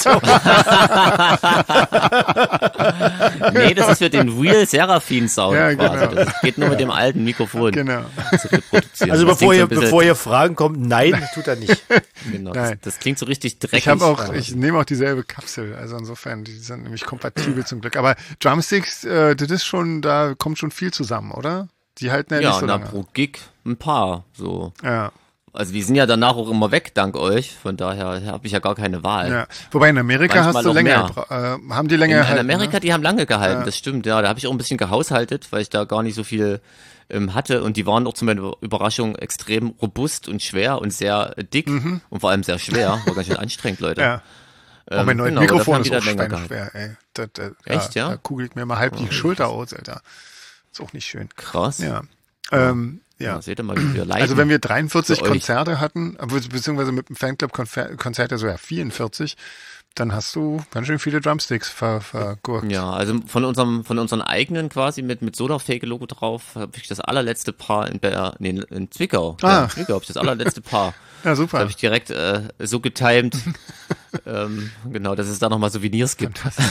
Nee, das ist für den Real Seraphim Sound Ja, quasi. genau. Das geht nur mit dem alten Mikrofon Genau. zu reproduzieren. Also Das bevor klingt so ihr, ein bisschen- bevor ihr Fragen kommt, nein, tut er nicht. Genau, Nein. das, das klingt so richtig dreckig. Ich habe auch, ich nehme auch dieselbe Kapsel, also insofern, die sind nämlich kompatibel zum Glück. Aber Drumsticks, äh, das ist schon, da kommt schon viel zusammen, oder? Die halten ja, ja, nicht so na, lange. pro Gig ein paar, so. Ja, Also wir sind ja danach auch immer weg, dank euch. Von daher habe ich ja gar keine Wahl. ja. Wobei in Amerika Manchmal hast du noch länger, mehr. bra- äh, haben die länger In, in gehalten, Amerika, ne? die haben lange gehalten, Ja. das stimmt. Ja, da habe ich auch ein bisschen gehaushaltet, weil ich da gar nicht so viel ähm, hatte. Und die waren auch zu meiner Überraschung extrem robust und schwer und sehr äh, dick und vor allem sehr schwer. War ganz schön anstrengend, Leute. Mhm. Ja. Ähm, Auch mein neues genau, dafür Mikrofon haben die ist auch dann länger gehalten. schwer, ey. Das, das, Echt, da, ja? Da kugelt mir mal halb die Schulter aus, Alter. Ist auch nicht schön. Krass. Ja. Ähm, Ja, ja. seht ihr mal, wie wir leiden. Also wenn wir dreiundvierzig Für euch. Konzerte hatten, be- beziehungsweise mit dem Fanclub-Konzert ja sogar vierundvierzig, dann hast du ganz schön viele Drumsticks ver, vergurkt. Ja, also von unserem, von unseren eigenen quasi mit, mit Soda-Fake-Logo drauf habe ich das allerletzte Paar in, Ber nee, in Zwickau. Ah. Ja, in Zwickau habe ich das allerletzte Paar. Ja, Das super. habe ich direkt äh, so getimed, ähm, genau, dass es da nochmal Souvenirs gibt. Hast,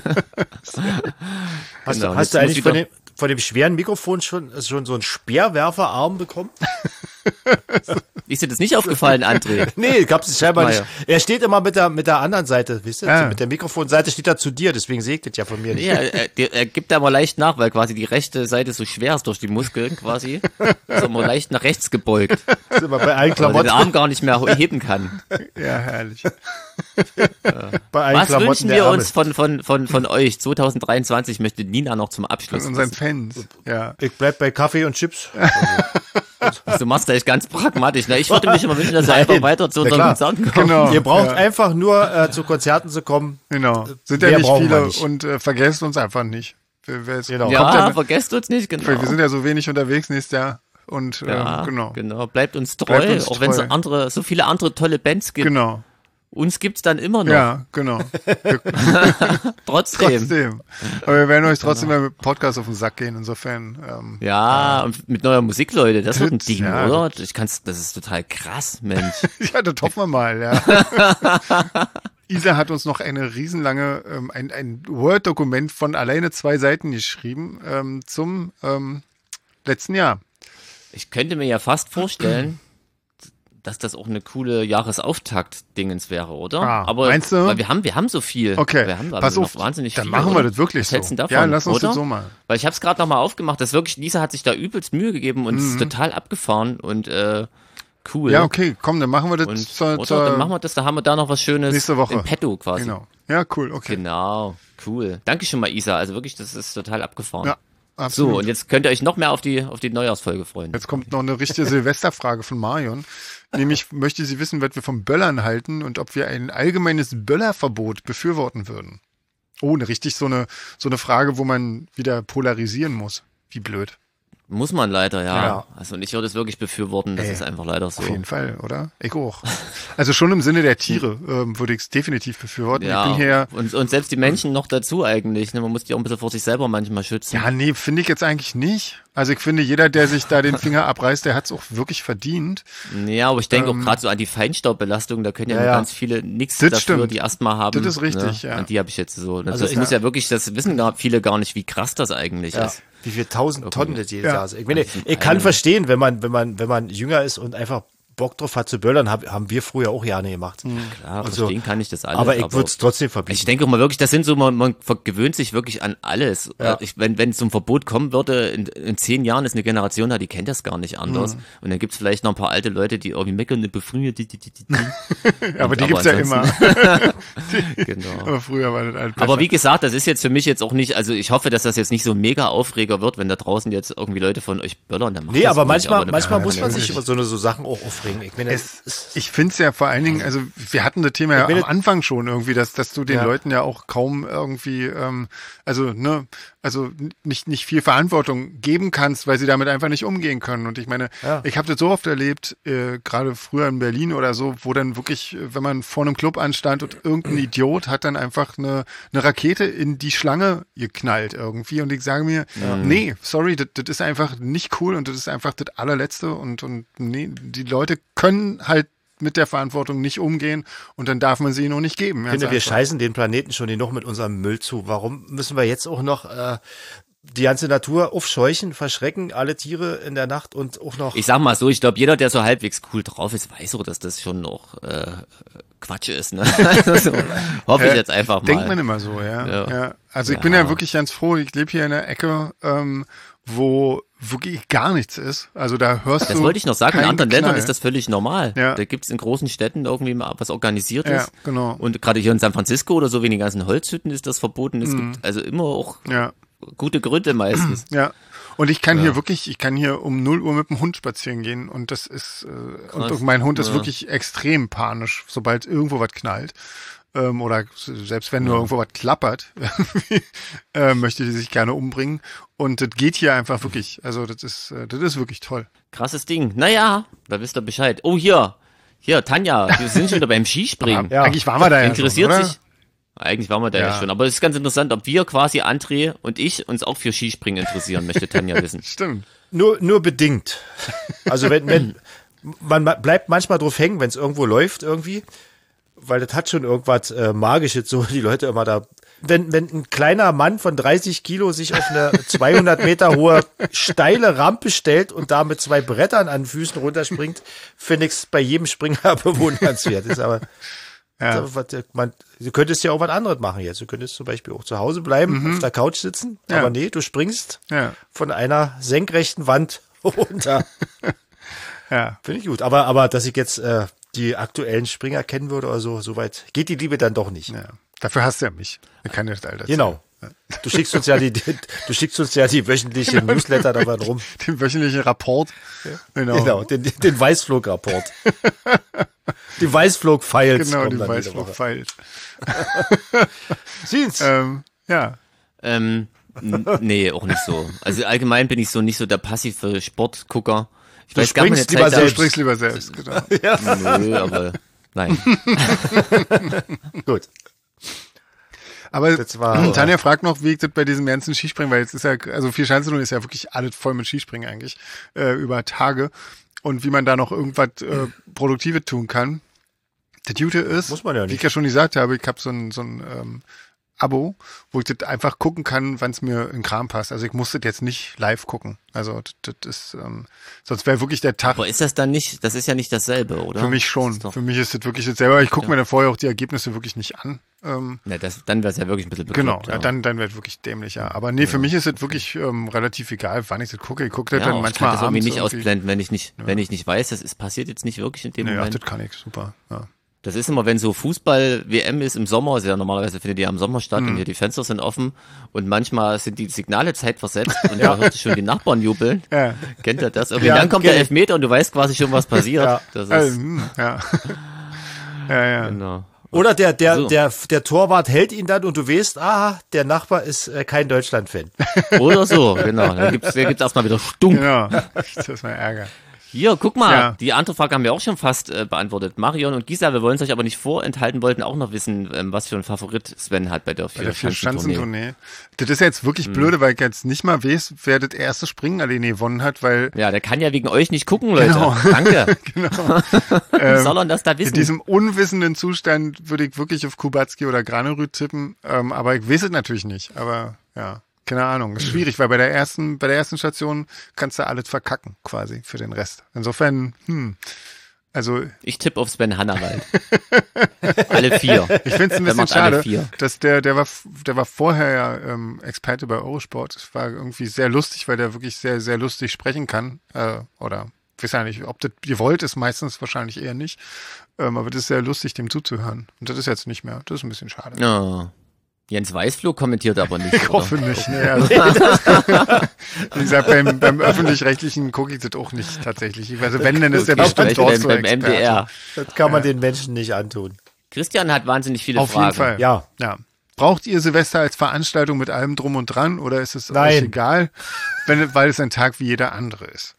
Genau, du, hast jetzt du muss eigentlich ich von doch- dem, von dem schweren Mikrofon schon, schon so einen Speerwerferarm bekommen? Ist dir das nicht aufgefallen, André? Nee, gab's scheinbar Ah, nicht. ja. Er steht immer mit der, mit der anderen Seite, wisst ihr? Ah. Mit der Mikrofonseite steht er zu dir, deswegen sägt es ja von mir nicht. Ja, er, er, er gibt da mal leicht nach, weil quasi die rechte Seite so schwer ist durch die Muskeln quasi. Ist er mal leicht nach rechts gebeugt, Ist immer bei allen weil er den Klamotten, Arm gar nicht mehr heben kann. Ja, herrlich. bei allen Was Klamotten wünschen der wir Arme. uns von, von, von, von euch? zwanzig dreiundzwanzig möchte Nina noch zum Abschluss. Von unseren Fans. Ja. Ich bleib bei Kaffee und Chips. Du machst gleich ganz pragmatisch. Na, ich würde mich immer wünschen, dass ihr Nein. einfach weiter zu Na unseren klar. Konzerten kommt. Genau. Ihr braucht ja. einfach nur äh, zu Konzerten zu kommen. Genau. Sind ja Mehr nicht brauchen wir viele nicht. und äh, vergesst uns einfach nicht. Wir, wir, Genau. Ja, kommt ja, vergesst uns nicht, genau. wir sind ja so wenig unterwegs nächstes Jahr. Und Ja, ähm, genau. genau. Bleibt uns treu, Bleibt uns auch wenn es treu. andere, so viele andere tolle Bands gibt. Genau. Uns gibt's dann immer noch. Ja, genau. Trotzdem. Trotzdem. Aber wir werden euch trotzdem mal mit Podcast auf den Sack gehen, insofern. Ähm, Ja, und mit neuer Musik, Leute, das wird ein Ding, Ja, oder? Ich kann's, das ist total krass, Mensch. ja, das hoffen wir mal, ja. Isa hat uns noch eine riesenlange, ähm, ein, ein Word-Dokument von alleine zwei Seiten geschrieben ähm, zum ähm, letzten Jahr. Ich könnte mir ja fast vorstellen, dass das auch eine coole Jahresauftakt-Dingens wäre, oder? Ah, Aber meinst du? Weil wir haben, wir haben so viel. Okay, wir haben, pass wir auf, noch wahnsinnig dann viel, machen wir oder? das wirklich Was so. hältst du davon, Ja, lass uns oder? das so mal. Weil ich habe es gerade nochmal aufgemacht, das wirklich, Lisa hat sich da übelst Mühe gegeben und es Mhm. ist total abgefahren und äh, cool. Ja, okay, komm, dann machen wir das Und, zur, oder, zur dann machen wir das, da haben wir da noch was Schönes nächste Woche. in petto quasi. Genau. Ja, cool, okay. Genau, cool. Danke schon mal, Isa. Also wirklich, das ist total abgefahren. Ja, absolut. So, und jetzt könnt ihr euch noch mehr auf die, auf die Neujahrsfolge freuen. Jetzt kommt noch eine richtige Silvesterfrage von Marion. Nämlich möchte sie wissen, was wir vom Böllern halten und ob wir ein allgemeines Böllerverbot befürworten würden. Oh, eine richtig so eine, so eine Frage, wo man wieder polarisieren muss. Wie blöd. Muss man leider, ja. Ja. Also und ich würde es wirklich befürworten, das Ey, ist einfach leider so. Auf jeden Fall, oder? Ich auch. Also schon im Sinne der Tiere ähm, würde ich es definitiv befürworten. Ja, Ich bin hier, und, und selbst die Menschen noch dazu eigentlich. Ne? Man muss die auch ein bisschen vor sich selber manchmal schützen. ja, nee, finde ich jetzt eigentlich nicht. Also ich finde, jeder, der sich da den Finger abreißt, der hat es auch wirklich verdient. Ja, aber ich denke Ähm, auch gerade so an die Feinstaubbelastung, da können ja, Ja, nur ja. ganz viele nichts Das dafür, stimmt. die Asthma haben. Das ist richtig, ne? ja. An die habe ich jetzt so. Das, Also das ich- muss ja wirklich, das wissen gar viele gar nicht, wie krass das eigentlich Ja. ist. Wie viel tausend Tonnen das jedes Ja. Jahr ist. Ich, meine, Das sind ich kann eine- verstehen, wenn man, wenn man, wenn man jünger ist und einfach Bock drauf hat zu böllern, hab, haben wir früher auch gerne gemacht. Klar, Also, verstehen kann ich das alles. aber ich würde es trotzdem verbieten. Ich denke mal wirklich, das sind so, man, man gewöhnt sich wirklich an alles. Ja. Ich, wenn wenn es zum Verbot kommen würde, in, in zehn Jahren ist eine Generation da, die kennt das gar nicht anders. Mhm. Und dann gibt's vielleicht noch ein paar alte Leute, die irgendwie meckern, eine Befrühe, die, die, die, die. aber die aber gibt's ja immer. Genau. Aber früher war das halt besser. Aber wie gesagt, das ist jetzt für mich jetzt auch nicht, also ich hoffe, dass das jetzt nicht so ein mega Aufreger wird, wenn da draußen jetzt irgendwie Leute von euch böllern. Dann macht Nee, das aber ruhig, manchmal, aber manchmal Ja, muss man natürlich. sich über so eine so Sachen auch aufregen. Ich meine, Es, es, ich finde es ja vor allen Dingen, also wir hatten das Thema ja bin am jetzt- Anfang schon irgendwie, dass, dass du den Ja. Leuten ja auch kaum irgendwie, ähm, also ne, also nicht nicht viel Verantwortung geben kannst, weil sie damit einfach nicht umgehen können. Und ich meine, Ja. ich habe das so oft erlebt, äh, gerade früher in Berlin oder so, wo dann wirklich, äh, wenn man vor einem Club anstand und irgendein Idiot hat dann einfach eine, eine Rakete in die Schlange geknallt irgendwie. Und ich sage mir, nee, sorry, das, das ist einfach nicht cool und das ist einfach das allerletzte und, und nee, die Leute können halt mit der Verantwortung nicht umgehen und dann darf man sie ihnen auch nicht geben. ich finde, Ganz wir einfach. scheißen den Planeten schon genug mit unserem Müll zu. Warum müssen wir jetzt auch noch äh, die ganze Natur aufscheuchen, verschrecken, alle Tiere in der Nacht und auch noch... Ich sag mal so, ich glaube, jeder, der so halbwegs cool drauf ist, weiß so, dass das schon noch äh, Quatsch ist. Ne? Also, hoffe ich Äh, jetzt einfach mal. Denkt man immer so, ja. Ja. ja. Also ich Ja. bin ja wirklich ganz froh, ich lebe hier in einer Ecke, ähm, wo wirklich gar nichts ist. Also da hörst Das du wollte ich noch sagen, in kein anderen Geknall. Ländern ist das völlig normal. Ja. Da gibt's in großen Städten irgendwie mal was organisiert Ja, ist. genau. Und gerade hier in San Francisco oder so, wegen den ganzen Holzhütten ist das verboten. Es gibt also immer auch Ja. gute Gründe meistens. Ja. Und ich kann hier wirklich, ich kann hier um null Uhr mit dem Hund spazieren gehen und das ist, äh, und, und mein Hund ist Ja. wirklich extrem panisch, sobald irgendwo was knallt. Ähm, oder selbst wenn nur irgendwo was klappert, äh, möchte die sich gerne umbringen. Und das geht hier einfach wirklich. Also das ist, äh, das ist wirklich toll. Krasses Ding. Naja, da wisst ihr Bescheid. Oh, hier. Hier, Tanja, wir sind schon wieder beim Skispringen. Ja. Eigentlich waren wir da ja Interessiert schon, oder? sich? Eigentlich waren wir da ja. Ja. schon. Aber es ist ganz interessant, ob wir quasi, André und ich, uns auch für Skispringen interessieren, möchte Tanja wissen. Stimmt. Nur, nur bedingt. Also wenn, wenn man ma- bleibt manchmal drauf hängen, wenn es irgendwo läuft irgendwie, weil das hat schon irgendwas äh, Magisches, so die Leute immer da. Wenn, wenn ein kleiner Mann von dreißig Kilo sich auf eine zweihundert Meter hohe steile Rampe stellt und da mit zwei Brettern an den Füßen runterspringt, finde ich es bei jedem Springer bewundernswert. Ist aber, Ja. ist aber was, man, du könntest ja auch was anderes machen jetzt. Du könntest zum Beispiel auch zu Hause bleiben, auf der Couch sitzen, Ja. aber nee, du springst Ja. von einer senkrechten Wand runter. Ja. Finde ich gut. Aber, aber dass ich jetzt äh, die aktuellen Springer kennen würde oder so, soweit geht die Liebe dann doch nicht. Ja. Dafür hast du ja mich. Ich kann dir das all Genau. Du schickst uns ja die, die du schickst uns ja die wöchentliche Newsletter da mal rum. Den wöchentlichen Rapport. Genau. Genau, den, den Weißflug-Rapport. Die Weißflug-Files. Genau, kommen die dann jede Weißflug Woche. Files. Siehen's. Ähm, ja. Ähm, n- nee, auch nicht so. Also allgemein bin ich so nicht so der passive Sportgucker. Ich Du weiß gar nicht, springst lieber Du selbst. sprichst lieber selbst, genau. Nö, aber nein. Gut. Aber Das war- Tanja fragt noch, wie ich das bei diesem ganzen Skispringen, weil jetzt ist ja, also vier Schanzentournee ist ja wirklich alles voll mit Skispringen eigentlich, äh, über Tage. Und wie man da noch irgendwas äh, Produktives tun kann. Der Gute ist, Muss man ja wie ich nicht. ja schon gesagt habe, ich habe so ein, so ein ähm, Abo, wo ich das einfach gucken kann, wann es mir in Kram passt. Also ich muss das jetzt nicht live gucken. Also das, das ist, ähm, sonst wäre wirklich der Tag Aber ist das dann nicht, das ist ja nicht dasselbe, oder? für mich Das schon. ist doch- Für mich ist das wirklich jetzt selber. Ich gucke mir dann vorher auch die Ergebnisse wirklich nicht an. Ähm, Ne, das, dann wäre es ja wirklich ein bisschen Genau, bekloppt, ja. ja. dann, dann wird wirklich dämlich, ja. Aber nee, für mich ist es wirklich ähm, relativ egal, wann ich das gucke. Ich gucke das Ja, dann auch, ich manchmal kann das irgendwie abends nicht irgendwie. ausblenden, wenn ich nicht, wenn ich nicht weiß, das ist passiert jetzt nicht wirklich in dem Nee, ach, Moment. das kann ich, super. Ja. Das ist immer, wenn so Fußball-W M ist im Sommer, ist ja normalerweise findet die ja im Sommer statt Mhm. und hier die Fenster sind offen und manchmal sind die Signale zeitversetzt und da hört sich schon die Nachbarn jubeln. Ja. Kennt ihr das? Irgendwie Ja, dann kommt kenn der ich. Elfmeter und du weißt quasi schon, was passiert. Ja. Das ist, Also, hm, ja. ja, ja. genau. Oder der, der, So. der, der Torwart hält ihn dann und du weißt, ah, der Nachbar ist äh, kein Deutschland-Fan. Oder so, genau. Dann gibt's, dann gibt's erstmal wieder Stunk. Genau. Das ist mein Ärger. Hier, guck mal, Ja. die andere Frage haben wir auch schon fast äh, beantwortet. Marion und Gisa, wir wollen es euch aber nicht vorenthalten, wollten auch noch wissen, ähm, was für ein Favorit Sven hat bei der Bei der Vier-Schanzentournee. Vier-Schanzentournee. Das ist jetzt wirklich blöde, weil ich jetzt nicht mal weiß, wer das erste Springen alleine gewonnen hat, weil Ja, der kann ja wegen euch nicht gucken, Leute. Genau. Danke. genau, Wie soll er das da in wissen? diesem unwissenden Zustand würde ich wirklich auf Kubacki oder Granerüth tippen, ähm, aber ich weiß es natürlich nicht. Aber ja, keine Ahnung, ist schwierig, weil bei der ersten, bei der ersten Station kannst du alles verkacken quasi für den Rest. Insofern, hm, Also Ich tippe auf Sven Hannawald. Alle vier. ich finde es ein Der bisschen macht alle schade, vier. dass der, der war, der war vorher ja ähm, Experte bei Eurosport. Das war irgendwie sehr lustig, weil der wirklich sehr, sehr lustig sprechen kann. Äh, oder ich weiß ja nicht, ob das gewollt ist, meistens wahrscheinlich eher nicht. Ähm, aber das ist sehr lustig, dem zuzuhören. Und das ist jetzt nicht mehr. Das ist ein bisschen schade. Ja. Jens Weißflug kommentiert aber nicht. Ich oder? hoffe nicht. Nee, also, wie gesagt, beim, beim Öffentlich-Rechtlichen gucke ich das auch nicht tatsächlich. Ich weiß, wenn, dann ist der Okay, bestimmt vielleicht dort beim, so beim M D R. Das kann man den Menschen nicht antun. Christian hat wahnsinnig viele Auf Fragen. jeden Fall. Ja. Ja. Braucht ihr Silvester als Veranstaltung mit allem drum und dran oder ist es Nein. euch egal, wenn, weil es ein Tag wie jeder andere ist?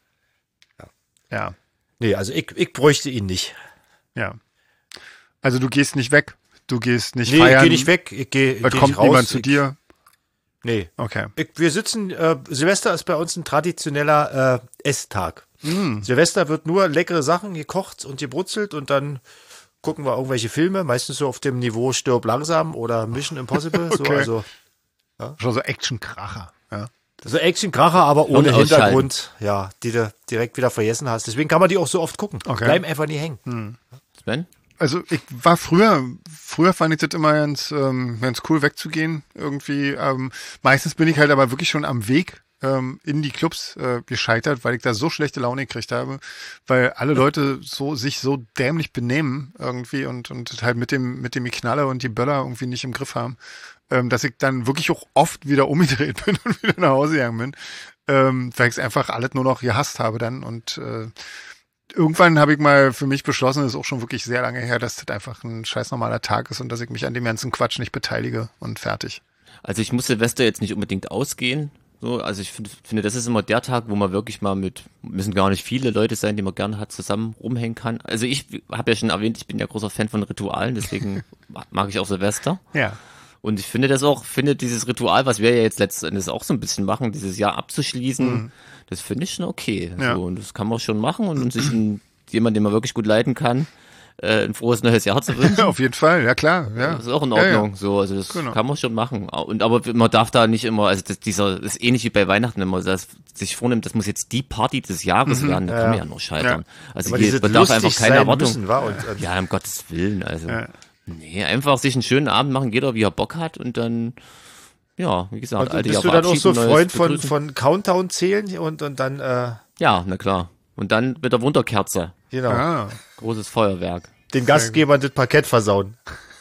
Ja. Nee, also ich, ich bräuchte ihn nicht. Ja. Also du gehst nicht weg, du gehst nicht Nee, feiern. ich gehe nicht weg, ich gehe Da geh kommt nicht raus. niemand zu ich, dir. Nee. Okay. Ich, wir sitzen, äh, Silvester ist bei uns ein traditioneller äh, Esstag. Mm. Silvester wird nur leckere Sachen gekocht und gebrutzelt und dann gucken wir irgendwelche Filme, meistens so auf dem Niveau Stirb langsam oder Mission Impossible. So, Okay. also Schon so Action-Kracher. Ja. so Action-Kracher, aber ohne ausschalten. Hintergrund, ja, die du direkt wieder vergessen hast. Deswegen kann man die auch so oft gucken. Okay. Bleiben einfach nie hängen. Sven? Also ich war früher, früher fand ich das immer ganz, ähm, ganz cool wegzugehen irgendwie. Ähm, meistens bin ich halt aber wirklich schon am Weg ähm, in die Clubs äh, gescheitert, weil ich da so schlechte Laune gekriegt habe, weil alle Leute so sich so dämlich benehmen irgendwie und und halt mit dem mit dem Knaller und die Böller irgendwie nicht im Griff haben, ähm, dass ich dann wirklich auch oft wieder umgedreht bin und wieder nach Hause gegangen bin, ähm, weil ich es einfach alles nur noch gehasst habe dann und äh, irgendwann habe ich mal für mich beschlossen, das ist auch schon wirklich sehr lange her, dass das einfach ein scheiß normaler Tag ist und dass ich mich an dem ganzen Quatsch nicht beteilige und fertig. Also ich muss Silvester jetzt nicht unbedingt ausgehen. So, also ich find, finde, das ist immer der Tag, wo man wirklich mal mit, müssen gar nicht viele Leute sein, die man gerne hat, zusammen rumhängen kann. Also ich habe ja schon erwähnt, ich bin ja großer Fan von Ritualen, deswegen mag ich auch Silvester. Ja. Und ich finde das auch, finde dieses Ritual, was wir ja jetzt letzten Endes auch so ein bisschen machen, dieses Jahr abzuschließen, Mhm. das finde ich schon okay. Ja. So, und das kann man schon machen und, und sich ein, jemand, den man wirklich gut leiten kann, äh, ein frohes neues Jahr zu wünschen. Auf jeden Fall, ja klar. Ja. Das ist auch in Ja, Ordnung. ja. So, also das Genau. kann man schon machen. Und aber man darf da nicht immer, also das, dieser, das ist ähnlich wie bei Weihnachten, wenn man das sich vornimmt, das muss jetzt die Party des Jahres werden, da Ja. kann man ja nur scheitern. Also Aber hier, diese man darf lustig einfach keine sein Erwartung. müssen, wa? Und, und Ja, um Gottes Willen, also. Ja. Nee, einfach sich einen schönen Abend machen, jeder wie er Bock hat und dann, ja, wie gesagt, Und alte bist Jahr du dann auch so verabschieden, neues Freund von, begrüßen. von Countdown zählen und, und dann, äh, Ja, na klar. Und dann mit der Wunderkerze. genau, Ah, Großes Feuerwerk. den Gastgebern das Parkett versauen.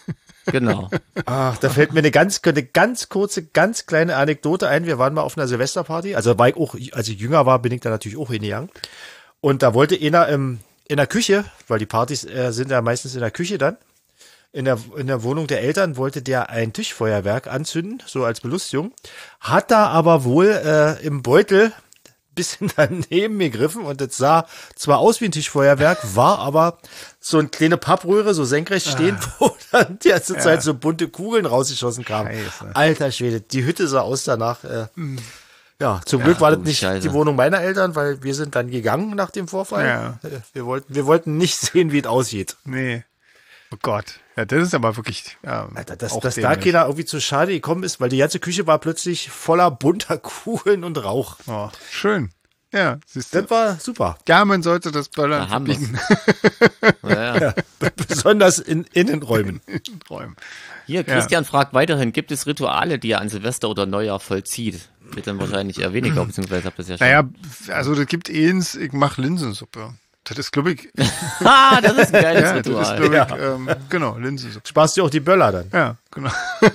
Genau. Ach, da fällt mir eine ganz, eine ganz kurze, ganz kleine Anekdote ein. Wir waren mal auf einer Silvesterparty. Also war ich auch, als ich jünger war, bin ich da natürlich auch hingegangen. Und da wollte einer im, in der Küche, weil die Partys äh, sind ja meistens in der Küche dann, in der, in der Wohnung der Eltern wollte der ein Tischfeuerwerk anzünden, so als Belustigung. Hat da aber wohl äh, im Beutel bisschen daneben gegriffen und das sah zwar aus wie ein Tischfeuerwerk, war aber so eine kleine Pappröhre, so senkrecht stehend, wo dann die ganze Zeit so bunte Kugeln rausgeschossen kamen. Scheiße. Alter Schwede, die Hütte sah aus danach. Äh, ja, zum Glück war das oh, nicht Scheiße. die Wohnung meiner Eltern, weil wir sind dann gegangen nach dem Vorfall. Ja. Äh, Wir wollten, wir wollten nicht sehen, wie es aussieht. nee. Oh Gott. Ja, das ist aber wirklich. Ja, Alter, dass, auch dass da dämlich. keiner irgendwie zu schade gekommen ist, weil die ganze Küche war plötzlich voller bunter Kugeln und Rauch. Oh, schön. Ja, siehst du. Das war super. Ja, man sollte das Böllern Da haben wir's. verbieten. Ja, ja. Besonders in Innenräumen. Räumen. Hier, Christian fragt weiterhin, gibt es Rituale, die er an Silvester oder Neujahr vollzieht? Wird dann wahrscheinlich eher weniger, beziehungsweise habt ihr das ja schon. Naja, also das gibt eins, ich mache Linsensuppe. Das ist, glaube ich, Ah, das ist ein geiles ja, das ist, Ritual. glaube ich, Ja. ähm, genau, Linsensuppe. Sparst du auch die Böller dann? Ja, genau.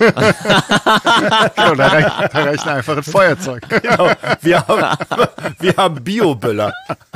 genau, da reicht, da reicht einfach ein Feuerzeug. Genau. Wir haben, wir haben Bio-Böller.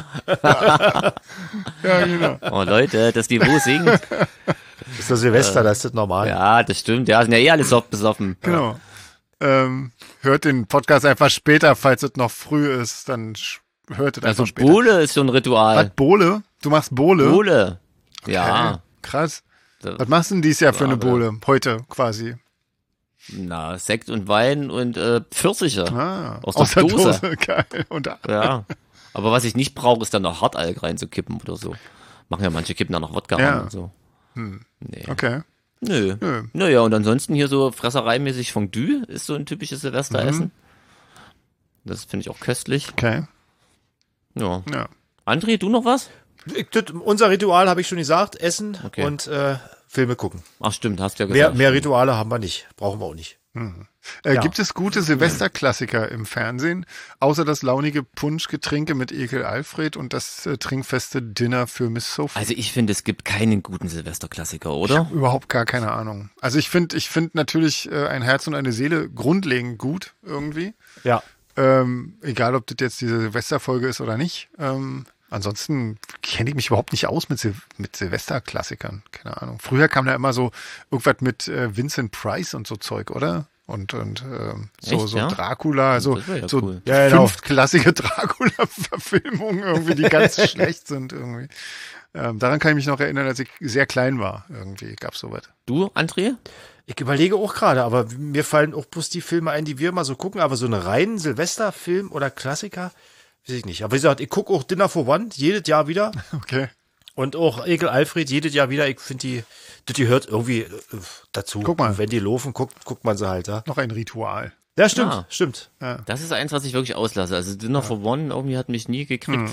Ja, genau. Oh Leute, das Niveau sinkt. Das ist der Silvester, das ist das normal. Ja, das stimmt. Ja, sind ja eh alle so besoffen. Genau. Ähm, hört den Podcast einfach später, falls es noch früh ist, dann sch- hört es Also einfach später. Bohle ist so ein Was, Ritual. Bohle? Du machst Bohle? Bohle. Ja. Okay, krass. Da- Was machst du denn dieses Jahr für Ja, eine aber- Bohle? Heute quasi. Na, Sekt und Wein und äh, Pfirsiche. Ah, Aus der Dose. Geil. Und, Ja. Aber was ich nicht brauche, ist dann noch Hartalk reinzukippen oder so. Machen ja manche kippen da noch Wodka Ja. rein und so. Nee. okay. Nö. Nö. Naja, und ansonsten hier so fressereimäßig Fondue ist so ein typisches Silvesteressen. Mhm. Das finde ich auch köstlich. Okay. Ja. Ja. André, du noch was? Ich, das, unser Ritual habe ich schon gesagt, Essen Okay. und äh, Filme gucken. Ach stimmt, hast ja Mehr, gesagt. mehr Rituale haben wir nicht, brauchen wir auch nicht. Äh, Ja. Gibt es gute Silvesterklassiker im Fernsehen, außer das launige Punschgetränke mit Ekel Alfred und das äh, trinkfeste Dinner für Miss Sophie? Also ich finde, es gibt keinen guten Silvesterklassiker, Ich oder? habe überhaupt gar keine Ahnung. Also ich finde ich finde natürlich äh, ein Herz und eine Seele grundlegend gut irgendwie. Ja. Ähm, egal, ob das jetzt diese Silvesterfolge ist oder nicht. Ähm, ansonsten kenne ich mich überhaupt nicht aus mit, Sil mit Silvesterklassikern. Keine Ahnung. Früher kam da immer so irgendwas mit äh, Vincent Price und so Zeug, oder? Und, und ähm, so, Echt, so ja? Dracula, so, Das wär ja so cool. Ja, genau. fünf klassische Dracula-Verfilmungen irgendwie, die ganz schlecht sind irgendwie. Ähm, daran kann ich mich noch erinnern, als ich sehr klein war. Irgendwie gab's sowas. Du, André? Ich überlege auch gerade, aber mir fallen auch bloß die Filme ein, die wir mal so gucken, aber so einen reinen Silvesterfilm oder Klassiker, weiß ich nicht. Aber wie gesagt, ich gucke auch Dinner for One jedes Jahr wieder Okay. und auch Ekel Alfred jedes Jahr wieder. Ich finde die, das gehört irgendwie äh, dazu. Guck mal. Und wenn die laufen, guckt, guckt man sie halt, ja. Noch ein Ritual. Ja, stimmt, Ah. stimmt. Das ist eins, was ich wirklich auslasse. Also Dinner for One irgendwie hat mich nie gekriegt.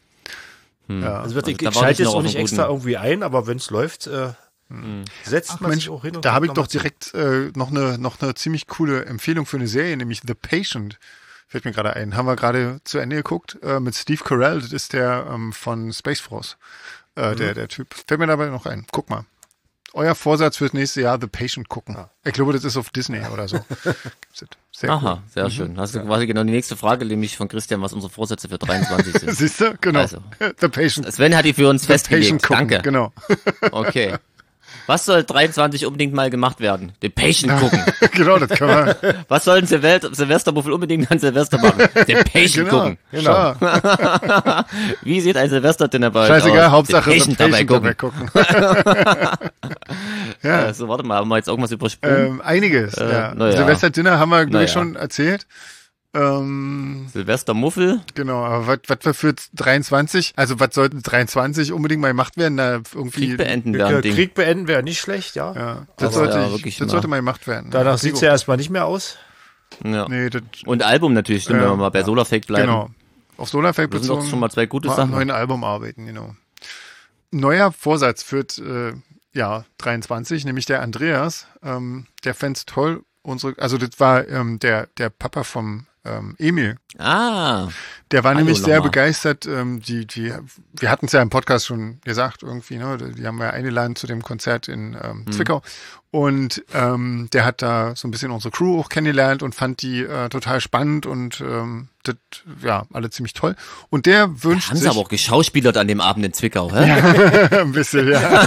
Ja. Also, wird, Also ich, da ich war schalte ich jetzt noch auch auf nicht einem extra guten- irgendwie ein, aber wenn es läuft, äh, setzt Ach man Mensch, sich auch hin. Und da guckt habe ich noch doch mal zu. direkt äh, noch eine noch eine ziemlich coole Empfehlung für eine Serie, nämlich The Patient. Fällt mir gerade ein. Haben wir gerade zu Ende geguckt äh, mit Steve Carell. Das ist der ähm, von Space Force. Äh, der der Typ. Fällt mir dabei noch ein. Guck mal. Euer Vorsatz fürs nächste Jahr The Patient gucken. Ich glaube, das ist auf Disney oder so. Gibt's das. Sehr Aha, cool. sehr schön. Hast du quasi genau die nächste Frage, nämlich von Christian, was unsere Vorsätze für dreiundzwanzig sind. Siehst du? Genau. Also. The Patient. Sven hat die für uns The Patient festgelegt. gucken. Danke. Genau. Okay. Was soll dreiundzwanzig unbedingt mal gemacht werden? The Patient gucken. genau, das kann man. Was soll ein Silvester Silvestermuffel unbedingt an Silvester machen? The Patient Genau. gucken. Genau. Wie sieht ein Silvesterdinner bei euch Scheißegal, aus? Hauptsache The The Patient Patient dabei gucken. dabei gucken. ja. Also, warte mal, haben wir jetzt irgendwas übersprungen? Ähm, einiges, Äh, ja. na ja. Silvester-Dinner haben wir, glaube ich, Na ja. schon erzählt. Ähm, Silvestermuffel? genau, aber was was wir für dreiundzwanzig, also was sollten dreiundzwanzig unbedingt mal gemacht werden? Da irgendwie, Krieg beenden Krieg, wäre äh, ein Ding. Krieg beenden wäre nicht schlecht, ja. ja, das Aber sollte, ja, ich, wirklich das mal. sollte mal gemacht werden. Danach sieht's ja erstmal nicht mehr aus. Ja. Nee, das, Und Album natürlich, stimmt, Ja. wenn wir mal bei Solarfake bleiben. genau. Auf Solarfake Das sind doch bezogen. schon mal zwei gute mal am Sachen. neuen Album arbeiten, genau. Neuer Vorsatz führt, äh, ja, dreiundzwanzig, nämlich der Andreas, ähm, der fänd's toll, unsere, also das war ähm, der, der Papa vom ähm, Emil. Ah, Der war Hallo nämlich sehr nochmal. begeistert. Ähm, die, die, wir hatten es ja im Podcast schon gesagt irgendwie. Ne? Die haben wir eingeladen zu dem Konzert in ähm, Mhm. Zwickau. Und ähm, der hat da so ein bisschen unsere Crew auch kennengelernt und fand die äh, total spannend und ähm, das, ja, alle ziemlich toll. Und der wünscht haben sie sich aber auch geschauspielert an dem Abend in Zwickau, hä? ein bisschen, ja.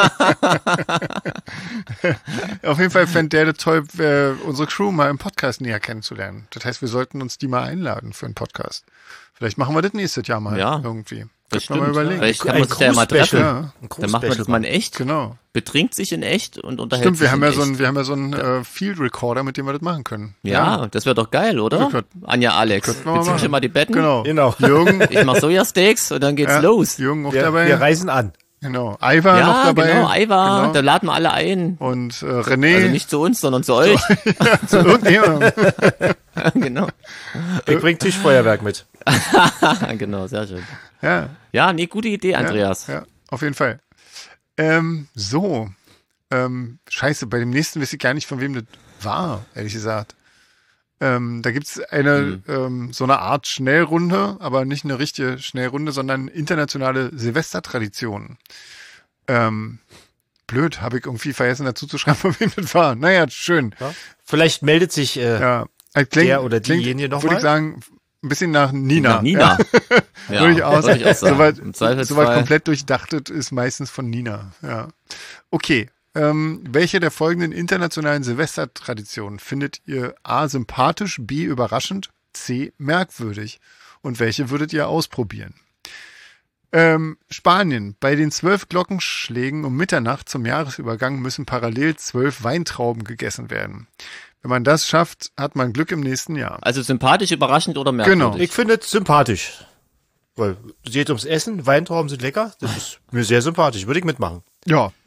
Auf jeden Fall fände der das toll, äh, unsere Crew mal im Podcast näher kennenzulernen. Das heißt, wir sollten uns die mal einladen für einen Podcast. Vielleicht machen wir das nächstes Jahr mal Ja, irgendwie. Das Könnten wir mal stimmt. überlegen. Vielleicht kann Ein man sich da ja mal treffen. Crew-Special. Ja, Ein Dann macht man das mal in echt, genau. betrinkt sich in echt und unterhält Stimmt, wir sich haben in ja so echt. einen, wir haben ja so einen äh, Field Recorder, mit dem wir das machen können. Ja, das wäre doch geil, oder? Ja, könnt- Anja, Alex, könnten wir mal beziehst du machen. mal die Betten? Genau. Genau. Jürgen, Ich mach Sojasteaks und dann geht's ja, los. Jürgen auch Wir, dabei. wir reisen an. Genau. Ivar Ja, noch dabei. genau, Aiwa, Genau. da laden wir alle ein. Und äh, René. Also nicht zu uns, sondern zu euch. zu irgendjemandem. Genau. Ich bring Tischfeuerwerk mit. Genau, sehr schön. Ja. Ja, nee, gute Idee, Andreas. Ja, ja, auf jeden Fall. Ähm, so. Ähm, scheiße, bei dem nächsten weiß ich gar nicht, von wem das war, ehrlich gesagt. Ähm, da gibt's eine, ähm, so eine Art Schnellrunde, aber nicht eine richtige Schnellrunde, sondern internationale Silvestertraditionen. Ähm, blöd, habe ich irgendwie vergessen dazu zu schreiben, von wem das war. Naja, schön. Ja. Vielleicht meldet sich äh, Ja. Äh, Klingt, Der oder klingt, diejenige noch Würde mal? ich sagen, ein bisschen nach Nina. Nach Nina. Ja, Durchaus. würde ich auch sagen. Soweit, Im soweit Zweifelsfall. komplett durchdachtet ist meistens von Nina. Ja. Okay. Ähm, welche der folgenden internationalen Silvestertraditionen findet ihr A. sympathisch, B. überraschend, C. merkwürdig? Und welche würdet ihr ausprobieren? Ähm, Spanien. Bei den zwölf Glockenschlägen um Mitternacht zum Jahresübergang müssen parallel zwölf Weintrauben gegessen werden. Wenn man das schafft, hat man Glück im nächsten Jahr. Also sympathisch, überraschend oder merkwürdig? Genau. Ich finde es sympathisch. Weil es geht ums Essen, Weintrauben sind lecker. Das ist mir sehr sympathisch. Würde ich mitmachen. Ja,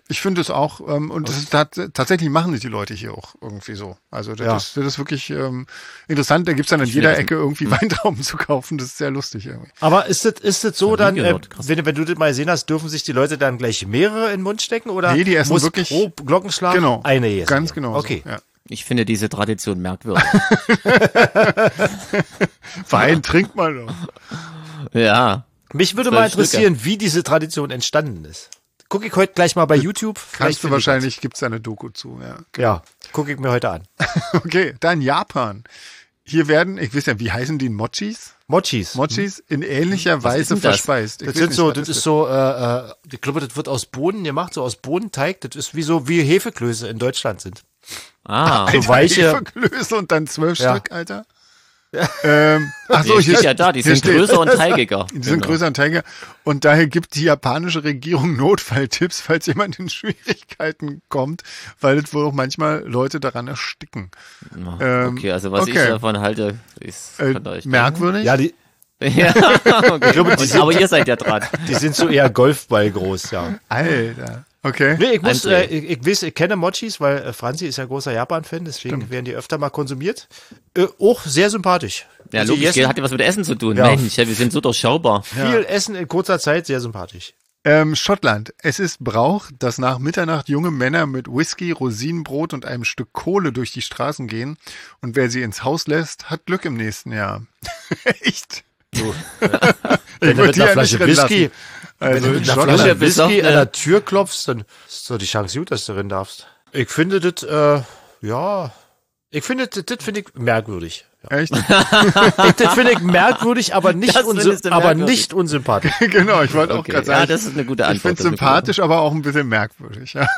Ich finde es auch, ähm, und das ist tat, tatsächlich machen es die Leute hier auch irgendwie so. Also das, Ja. ist, das ist wirklich ähm, interessant. Da gibt's dann an Ich jeder finde das- Ecke irgendwie Weintrauben zu kaufen. Das ist sehr lustig irgendwie. Aber ist das, ist das so Hab dann, nie äh, gehört, krass. wenn, wenn du das mal gesehen hast, dürfen sich die Leute dann gleich mehrere in den Mund stecken oder Nee, die essen muss wirklich- pro Glockenschlag Genau. eine essen? Ganz genau. Okay. So, ja. Ich finde diese Tradition merkwürdig. Wein trinkt mal doch. Ja. Mich würde Zwölf mal interessieren, wie diese Tradition entstanden ist. Gucke ich heute gleich mal bei YouTube. Vielleicht Kannst du finde ich wahrscheinlich, gibt's da eine Doku zu, ja. das. Ja, gucke ich mir heute an. Okay, dann Japan. Hier werden, ich weiß ja, wie heißen die Mochis? Mochis. Mochis in ähnlicher Weise ist denn das? verspeist. Ich Das weiß sind nicht, so, was das ist so, äh, äh, ich glaube, das wird aus Bohnen gemacht, so aus Bohnenteig. Das ist wie so, wie Hefeklöße in Deutschland sind. Ah. Alter, so weiche- Hefeklöße und dann zwölf Ja. Stück, Alter. Ähm, ach so, Die hier steht ja da, die hier sind steht- größer und teigiger. Die sind Genau. größer und teiger. Und daher gibt die japanische Regierung Notfalltipps, falls jemand in Schwierigkeiten kommt, weil es wohl auch manchmal Leute daran ersticken. Ähm, Okay, also was okay. ich davon halte, ist Äh, könnt ihr euch merkwürdig. Ja, die, denken. Ja, okay. glaube, die Und, sind- aber ihr seid ja dran. die sind so eher Golfball groß, ja. Alter. Okay. Nee, ich muss, André. äh, ich, ich weiß, ich kenne Mochis, weil äh, Franzi ist ja großer Japan-Fan, deswegen werden die öfter mal konsumiert. Äh, auch sehr sympathisch. Ja, Also die logisch, essen hat ja was mit Essen zu tun. Ja. Mensch, ja, wir sind so durchschaubar. viel Essen in kurzer Zeit, sehr sympathisch. Ähm, Schottland. Es ist Brauch, dass nach Mitternacht junge Männer mit Whisky, Rosinenbrot und einem Stück Kohle durch die Straßen gehen. Und wer sie ins Haus lässt, hat Glück im nächsten Jahr. Echt? So, Ich wenn du würd mit die einer ja nicht Flasche drin lassen. Whisky, Also wenn du in mit einer Schottland. Flasche Whisky besoffene- an der Tür klopfst, dann ist doch die Chance gut, dass du drin darfst. Ich finde das, äh, ja, ich finde, das, das finde ich merkwürdig. Ja. Echt? Ich, das finde ich merkwürdig, aber nicht, Das unsy findest du aber merkwürdig. nicht unsympathisch. Genau, ich wollte auch Okay. gerade sagen. Ja, das ist eine gute ich Antwort. finde Das ist eine sympathisch, aber auch ein bisschen merkwürdig. Ja.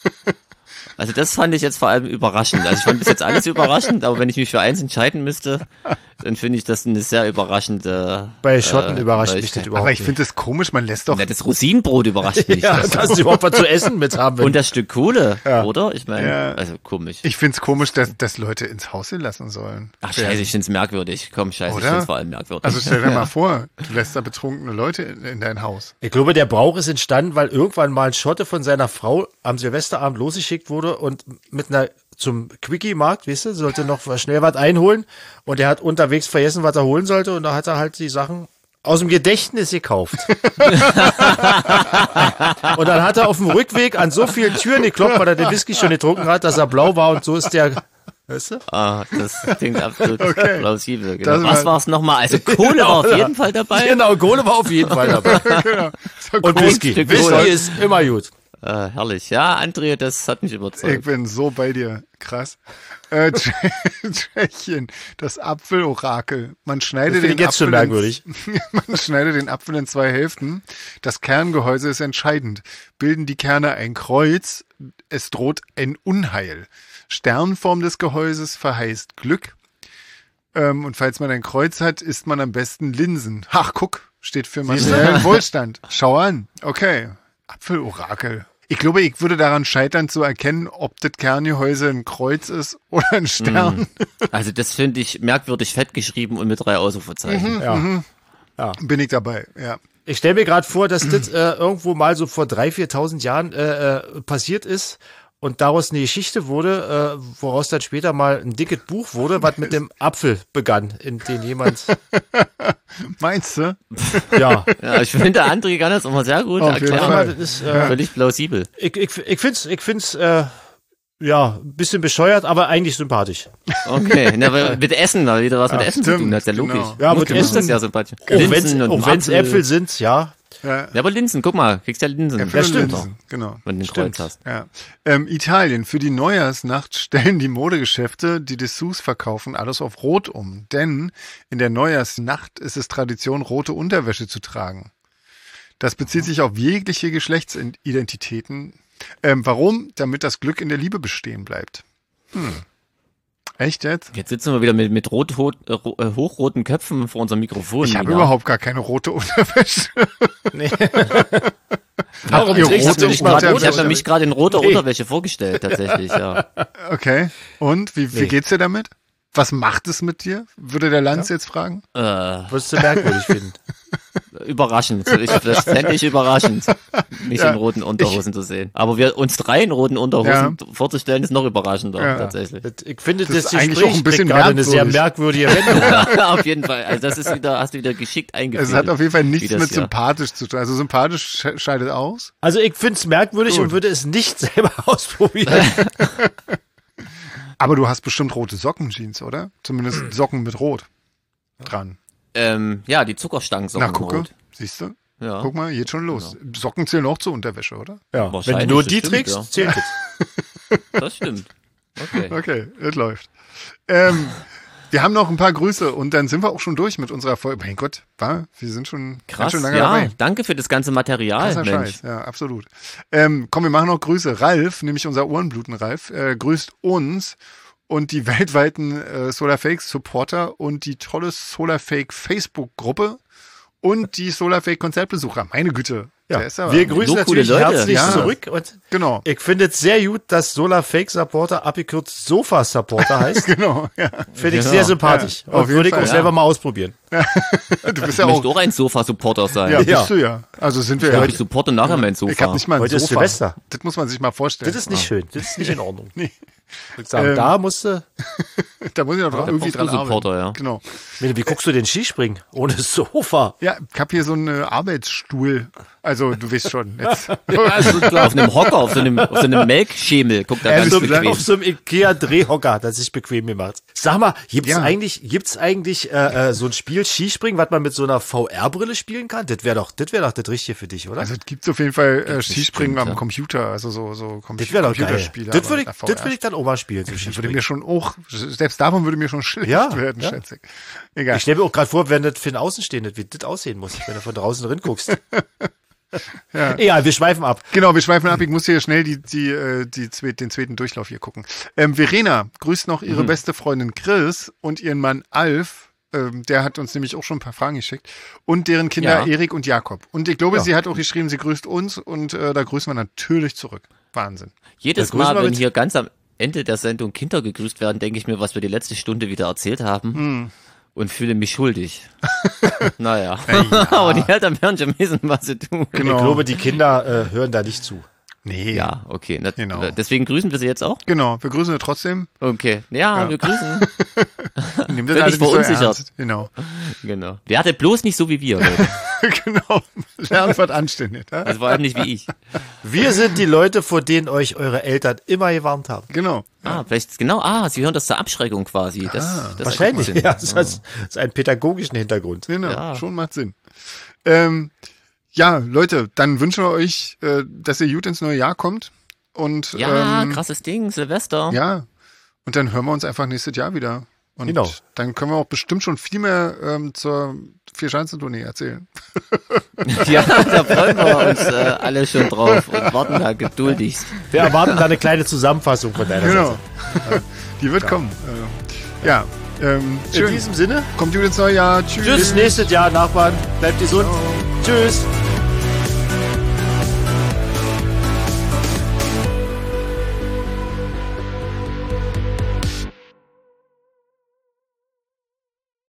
Also das fand ich jetzt vor allem überraschend. Also ich fand bis jetzt alles überraschend, aber wenn ich mich für eins entscheiden müsste, dann finde ich das eine sehr überraschende. Bei Schotten äh, überrascht mich das Neuigkeit. überhaupt Aber ich nicht. finde es komisch, man lässt doch. Ja, das Rosinenbrot überrascht mich. Ja, dass sie überhaupt was zu essen mit haben. Und das Stück Kohle, Ja. oder? Ich meine, Ja. also komisch. Ich finde es komisch, dass, dass Leute ins Haus hier lassen sollen. Ach scheiße, ich find's merkwürdig. Komm, scheiße, ich Oder? find's vor allem merkwürdig. Also stell dir mal vor, du lässt da betrunkene Leute in, in dein Haus. Ich glaube, der Brauch ist entstanden, weil irgendwann mal ein Schotte von seiner Frau am Silvesterabend losgeschickt wurde und mit einer zum Quickie-Markt, weißt du, sollte noch schnell was einholen und er hat unterwegs vergessen, was er holen sollte und da hat er halt die Sachen aus dem Gedächtnis gekauft. Und dann hat er auf dem Rückweg an so vielen Türen geklopft, weil er den Whisky schon getrunken hat, dass er blau war und so ist der, weißt du? Ah, das klingt absolut Okay. plausibel. Das Genau. Was war- war's nochmal? Also Kohle war auf jeden Fall dabei. Genau, Kohle war auf jeden Fall dabei. Genau. So Und cool. Whisky. Stück Whisky Kohle. ist immer gut. Äh, herrlich. Ja, André, das hat mich Ich überzeugt. bin so bei dir. Krass. Äh, Tsch- Tschechien, das Apfelorakel. Man schneidet Das finde den ich jetzt schon Apfel merkwürdig. In, man schneidet den Apfel in zwei Hälften. Das Kerngehäuse ist entscheidend. Bilden die Kerne ein Kreuz, es droht ein Unheil. Sternform des Gehäuses verheißt Glück. Ähm, und falls man ein Kreuz hat, isst man am besten Linsen. Ach, guck, steht für materiellen Wohlstand. Schau an. Okay. Apfelorakel. Ich glaube, ich würde daran scheitern zu erkennen, ob das Kerngehäuse ein Kreuz ist oder ein Stern. Also das finde ich merkwürdig fett geschrieben und mit drei Ausrufezeichen. Ja. Bin ich dabei, ja. Ich stelle mir gerade vor, dass das äh, irgendwo mal so vor dreitausend, viertausend Jahren äh, äh, passiert ist und daraus eine Geschichte wurde, äh, woraus dann später mal ein dickes Buch wurde, was mit dem Apfel begann, in den jemand, Meinst du? ja, Ja, ich finde, der André kann das immer sehr gut Auf jeden erklären. Fall. das ist, äh, Völlig plausibel. ich, ich, ich find's, ich find's, äh, ja, ein bisschen bescheuert, aber eigentlich sympathisch. Okay, na, weil mit Essen, weil wieder was mit Essen zu stimmt, tun hat, ist ja genau. logisch. Ja, mit Genau. Essen. Das ist ja sympathisch. Auch wenn's, Linsen und auch wenn's Apfel. Äpfel sind, ja. Ja. Ja, aber Linsen, guck mal, kriegst ja Linsen. Äpfel und stimmt. Linsen, genau. Wenn du ein Stimmt. Kreuz hast. Ja. Ähm, Italien. Für die Neujahrsnacht stellen die Modegeschäfte, die Dessous verkaufen, alles auf Rot um. Denn in der Neujahrsnacht ist es Tradition, rote Unterwäsche zu tragen. Das bezieht sich auf jegliche Geschlechtsidentitäten. Ähm, warum? Damit das Glück in der Liebe bestehen bleibt. Hm. Echt jetzt? Jetzt sitzen wir wieder mit, mit rot, rot, äh, ro- äh, hochroten Köpfen vor unserem Mikrofon. Ich habe Nina. überhaupt gar keine rote Unterwäsche. Nee. Warum ihr Ich habe rote mir, grad- Unterwäsche? ich hab mir mich gerade in roter Nee. Unterwäsche vorgestellt, tatsächlich, ja. Okay. Und wie, wie Nee. geht's dir damit? Was macht es mit dir? Würde der Lanz jetzt fragen? Äh, Wirst du merkwürdig finden. Überraschend. Ich, das fände ich überraschend, mich Ja, in roten Unterhosen zu sehen. Aber wir uns drei in roten Unterhosen Ja. vorzustellen, ist noch überraschender, Ja. tatsächlich. Ich finde, Das das, ist das eigentlich Gespräch auch ein bisschen kriegt gerade eine sehr merkwürdig. merkwürdige Wendung. Auf jeden Fall. Also das ist wieder, hast du wieder geschickt eingeführt. Es hat auf jeden Fall wie nichts das mit hier- sympathisch zu tun. Also sympathisch sche- scheidet aus. Also ich finde es merkwürdig Gut. und würde es nicht selber ausprobieren. Aber du hast bestimmt rote Sockenjeans, oder? Zumindest Socken mit Rot dran. Ähm, ja, die Zuckerstangensocken Na, gucke. rot. Siehst du? Ja. Guck mal, geht schon los. Socken zählen auch zur Unterwäsche, oder? Ja, wenn du Wahrscheinlich, nur das die stimmt, trägst, ja. zählt es. Das stimmt. Okay. Okay, es läuft. Ähm, wir haben noch ein paar Grüße und dann sind wir auch schon durch mit unserer Folge. Mein Gott, war, wir sind schon ganz Krass, schön lange ja, dabei. danke für das ganze Material, Krasser Mensch. Scheiß, ja, absolut. Ähm, komm, wir machen noch Grüße. Ralf, nämlich unser Ohrenbluten-Ralf, äh, grüßt uns und die weltweiten äh, Solarfake-Supporter und die tolle Solarfake-Facebook-Gruppe und die Solarfake-Konzertbesucher. Meine Güte. Ja, der ist aber- wir grüßen so coole natürlich Leute. herzlich Ja. zurück und Genau. ich finde es sehr gut, dass Solar Fake Supporter abgekürzt Sofa Supporter heißt. Genau, ja. Finde ich Ja. sehr sympathisch. Ja, auf und jeden würde ich Fall, auch ja. selber mal ausprobieren. Du bist ja Ich auch, möchte auch ein Sofa-Supporter sein. ja, Ja. bist du ja. Also sind wir Ja, ja. ich supporte nachher mein Sofa. Ich habe nicht mal ein Heute ist Sofa. Silvester. Das muss man sich mal vorstellen. Das ist nicht schön. Das ist nicht in Ordnung. Nee. Ich sagen, Ähm, da musst du. Da muss ich noch dran, irgendwie brauchst dran du Supporter, arbeiten. ja. Genau. Wie guckst du den Skispringen? Ohne Sofa. Ja, ich habe hier so einen Arbeitsstuhl. Also du weißt schon. Jetzt. Also Auf einem Hocker, auf so einem, auf so einem Melkschemel. Guck da Ja, ganz das so, ist bequem. auf so einem Ikea-Drehhocker, das sich bequem gemacht. Sag mal, gibt's Ja. eigentlich, gibt's eigentlich äh, äh, so ein Spiel Skispringen, was man mit so einer V R-Brille spielen kann? Das wäre doch, das wäre doch das Richtige für dich, oder? Also es gibt auf jeden Fall äh, Skispringen bestimmt, am ja. Computer, also so so Com das wäre doch geil. Computerspiele. Das aber würde ich, mit das einer würde ich dann auch mal spielen, so V R. würde Skispringen. mir schon auch, selbst davon würde mir schon schlecht Ja, werden, ja. schätze ich. Egal. Ich stelle mir auch gerade vor, wenn das für einen Außenstehenden, wie das aussehen muss, wenn du von draußen drin guckst. Ja. Egal, wir schweifen ab. Genau, wir schweifen ab. Ich muss hier schnell die, die, äh, die, zwe- den zweiten Durchlauf hier gucken. Ähm, Verena grüßt noch ihre beste Freundin Chris und ihren Mann Alf. Ähm, der hat uns nämlich auch schon ein paar Fragen geschickt. Und deren Kinder Ja. Erik und Jakob. Und ich glaube, Ja. sie hat auch geschrieben, sie grüßt uns und äh, da grüßen wir natürlich zurück. Wahnsinn. Jedes Da grüßen Mal, wir wenn mit. hier ganz am Ende der Sendung Kinder gegrüßt werden, denke ich mir, was wir die letzte Stunde wieder erzählt haben. Hm. Und fühle mich schuldig. naja. Aber die Eltern werden schon wissen, was sie tun. Genau. Ich glaube, die Kinder äh, hören da nicht zu. Nee. Ja, okay. Na, Genau. Deswegen grüßen wir sie jetzt auch? Genau, wir grüßen sie trotzdem. Okay. Ja, Ja. wir grüßen. Nehmt das Völlig alles nicht so verunsichert. ernst. Genau. Genau. Werdet bloß nicht so wie wir, Leute. Genau. Lernt was anständig. Ja? Also vor allem nicht wie ich. Wir sind die Leute, vor denen euch eure Eltern immer gewarnt haben. Genau. Ah, vielleicht, genau, ah, sie hören das zur Abschreckung quasi. Das, Ah, das Wahrscheinlich, ergibt Sinn. ja. Das hat, das hat einen pädagogischen Hintergrund. Genau, Ja. schon macht Sinn. Ähm, ja, Leute, dann wünschen wir euch, äh, dass ihr gut ins neue Jahr kommt. Und Ja, ähm, krasses Ding, Silvester. ja, und dann hören wir uns einfach nächstes Jahr wieder. Und Genau. dann können wir auch bestimmt schon viel mehr ähm, zur Vier-Schanzentournee erzählen. Ja, da freuen wir uns äh, alle schon drauf und warten da geduldigst. Wir erwarten da eine kleine Zusammenfassung von deiner Genau. Seite. Die wird kommen. Äh, ja, ähm, In schön. diesem Sinne, Kommt gut ins neue Jahr. Tschüss. bis nächstes Jahr, Nachbarn. Bleibt gesund. Tschüss.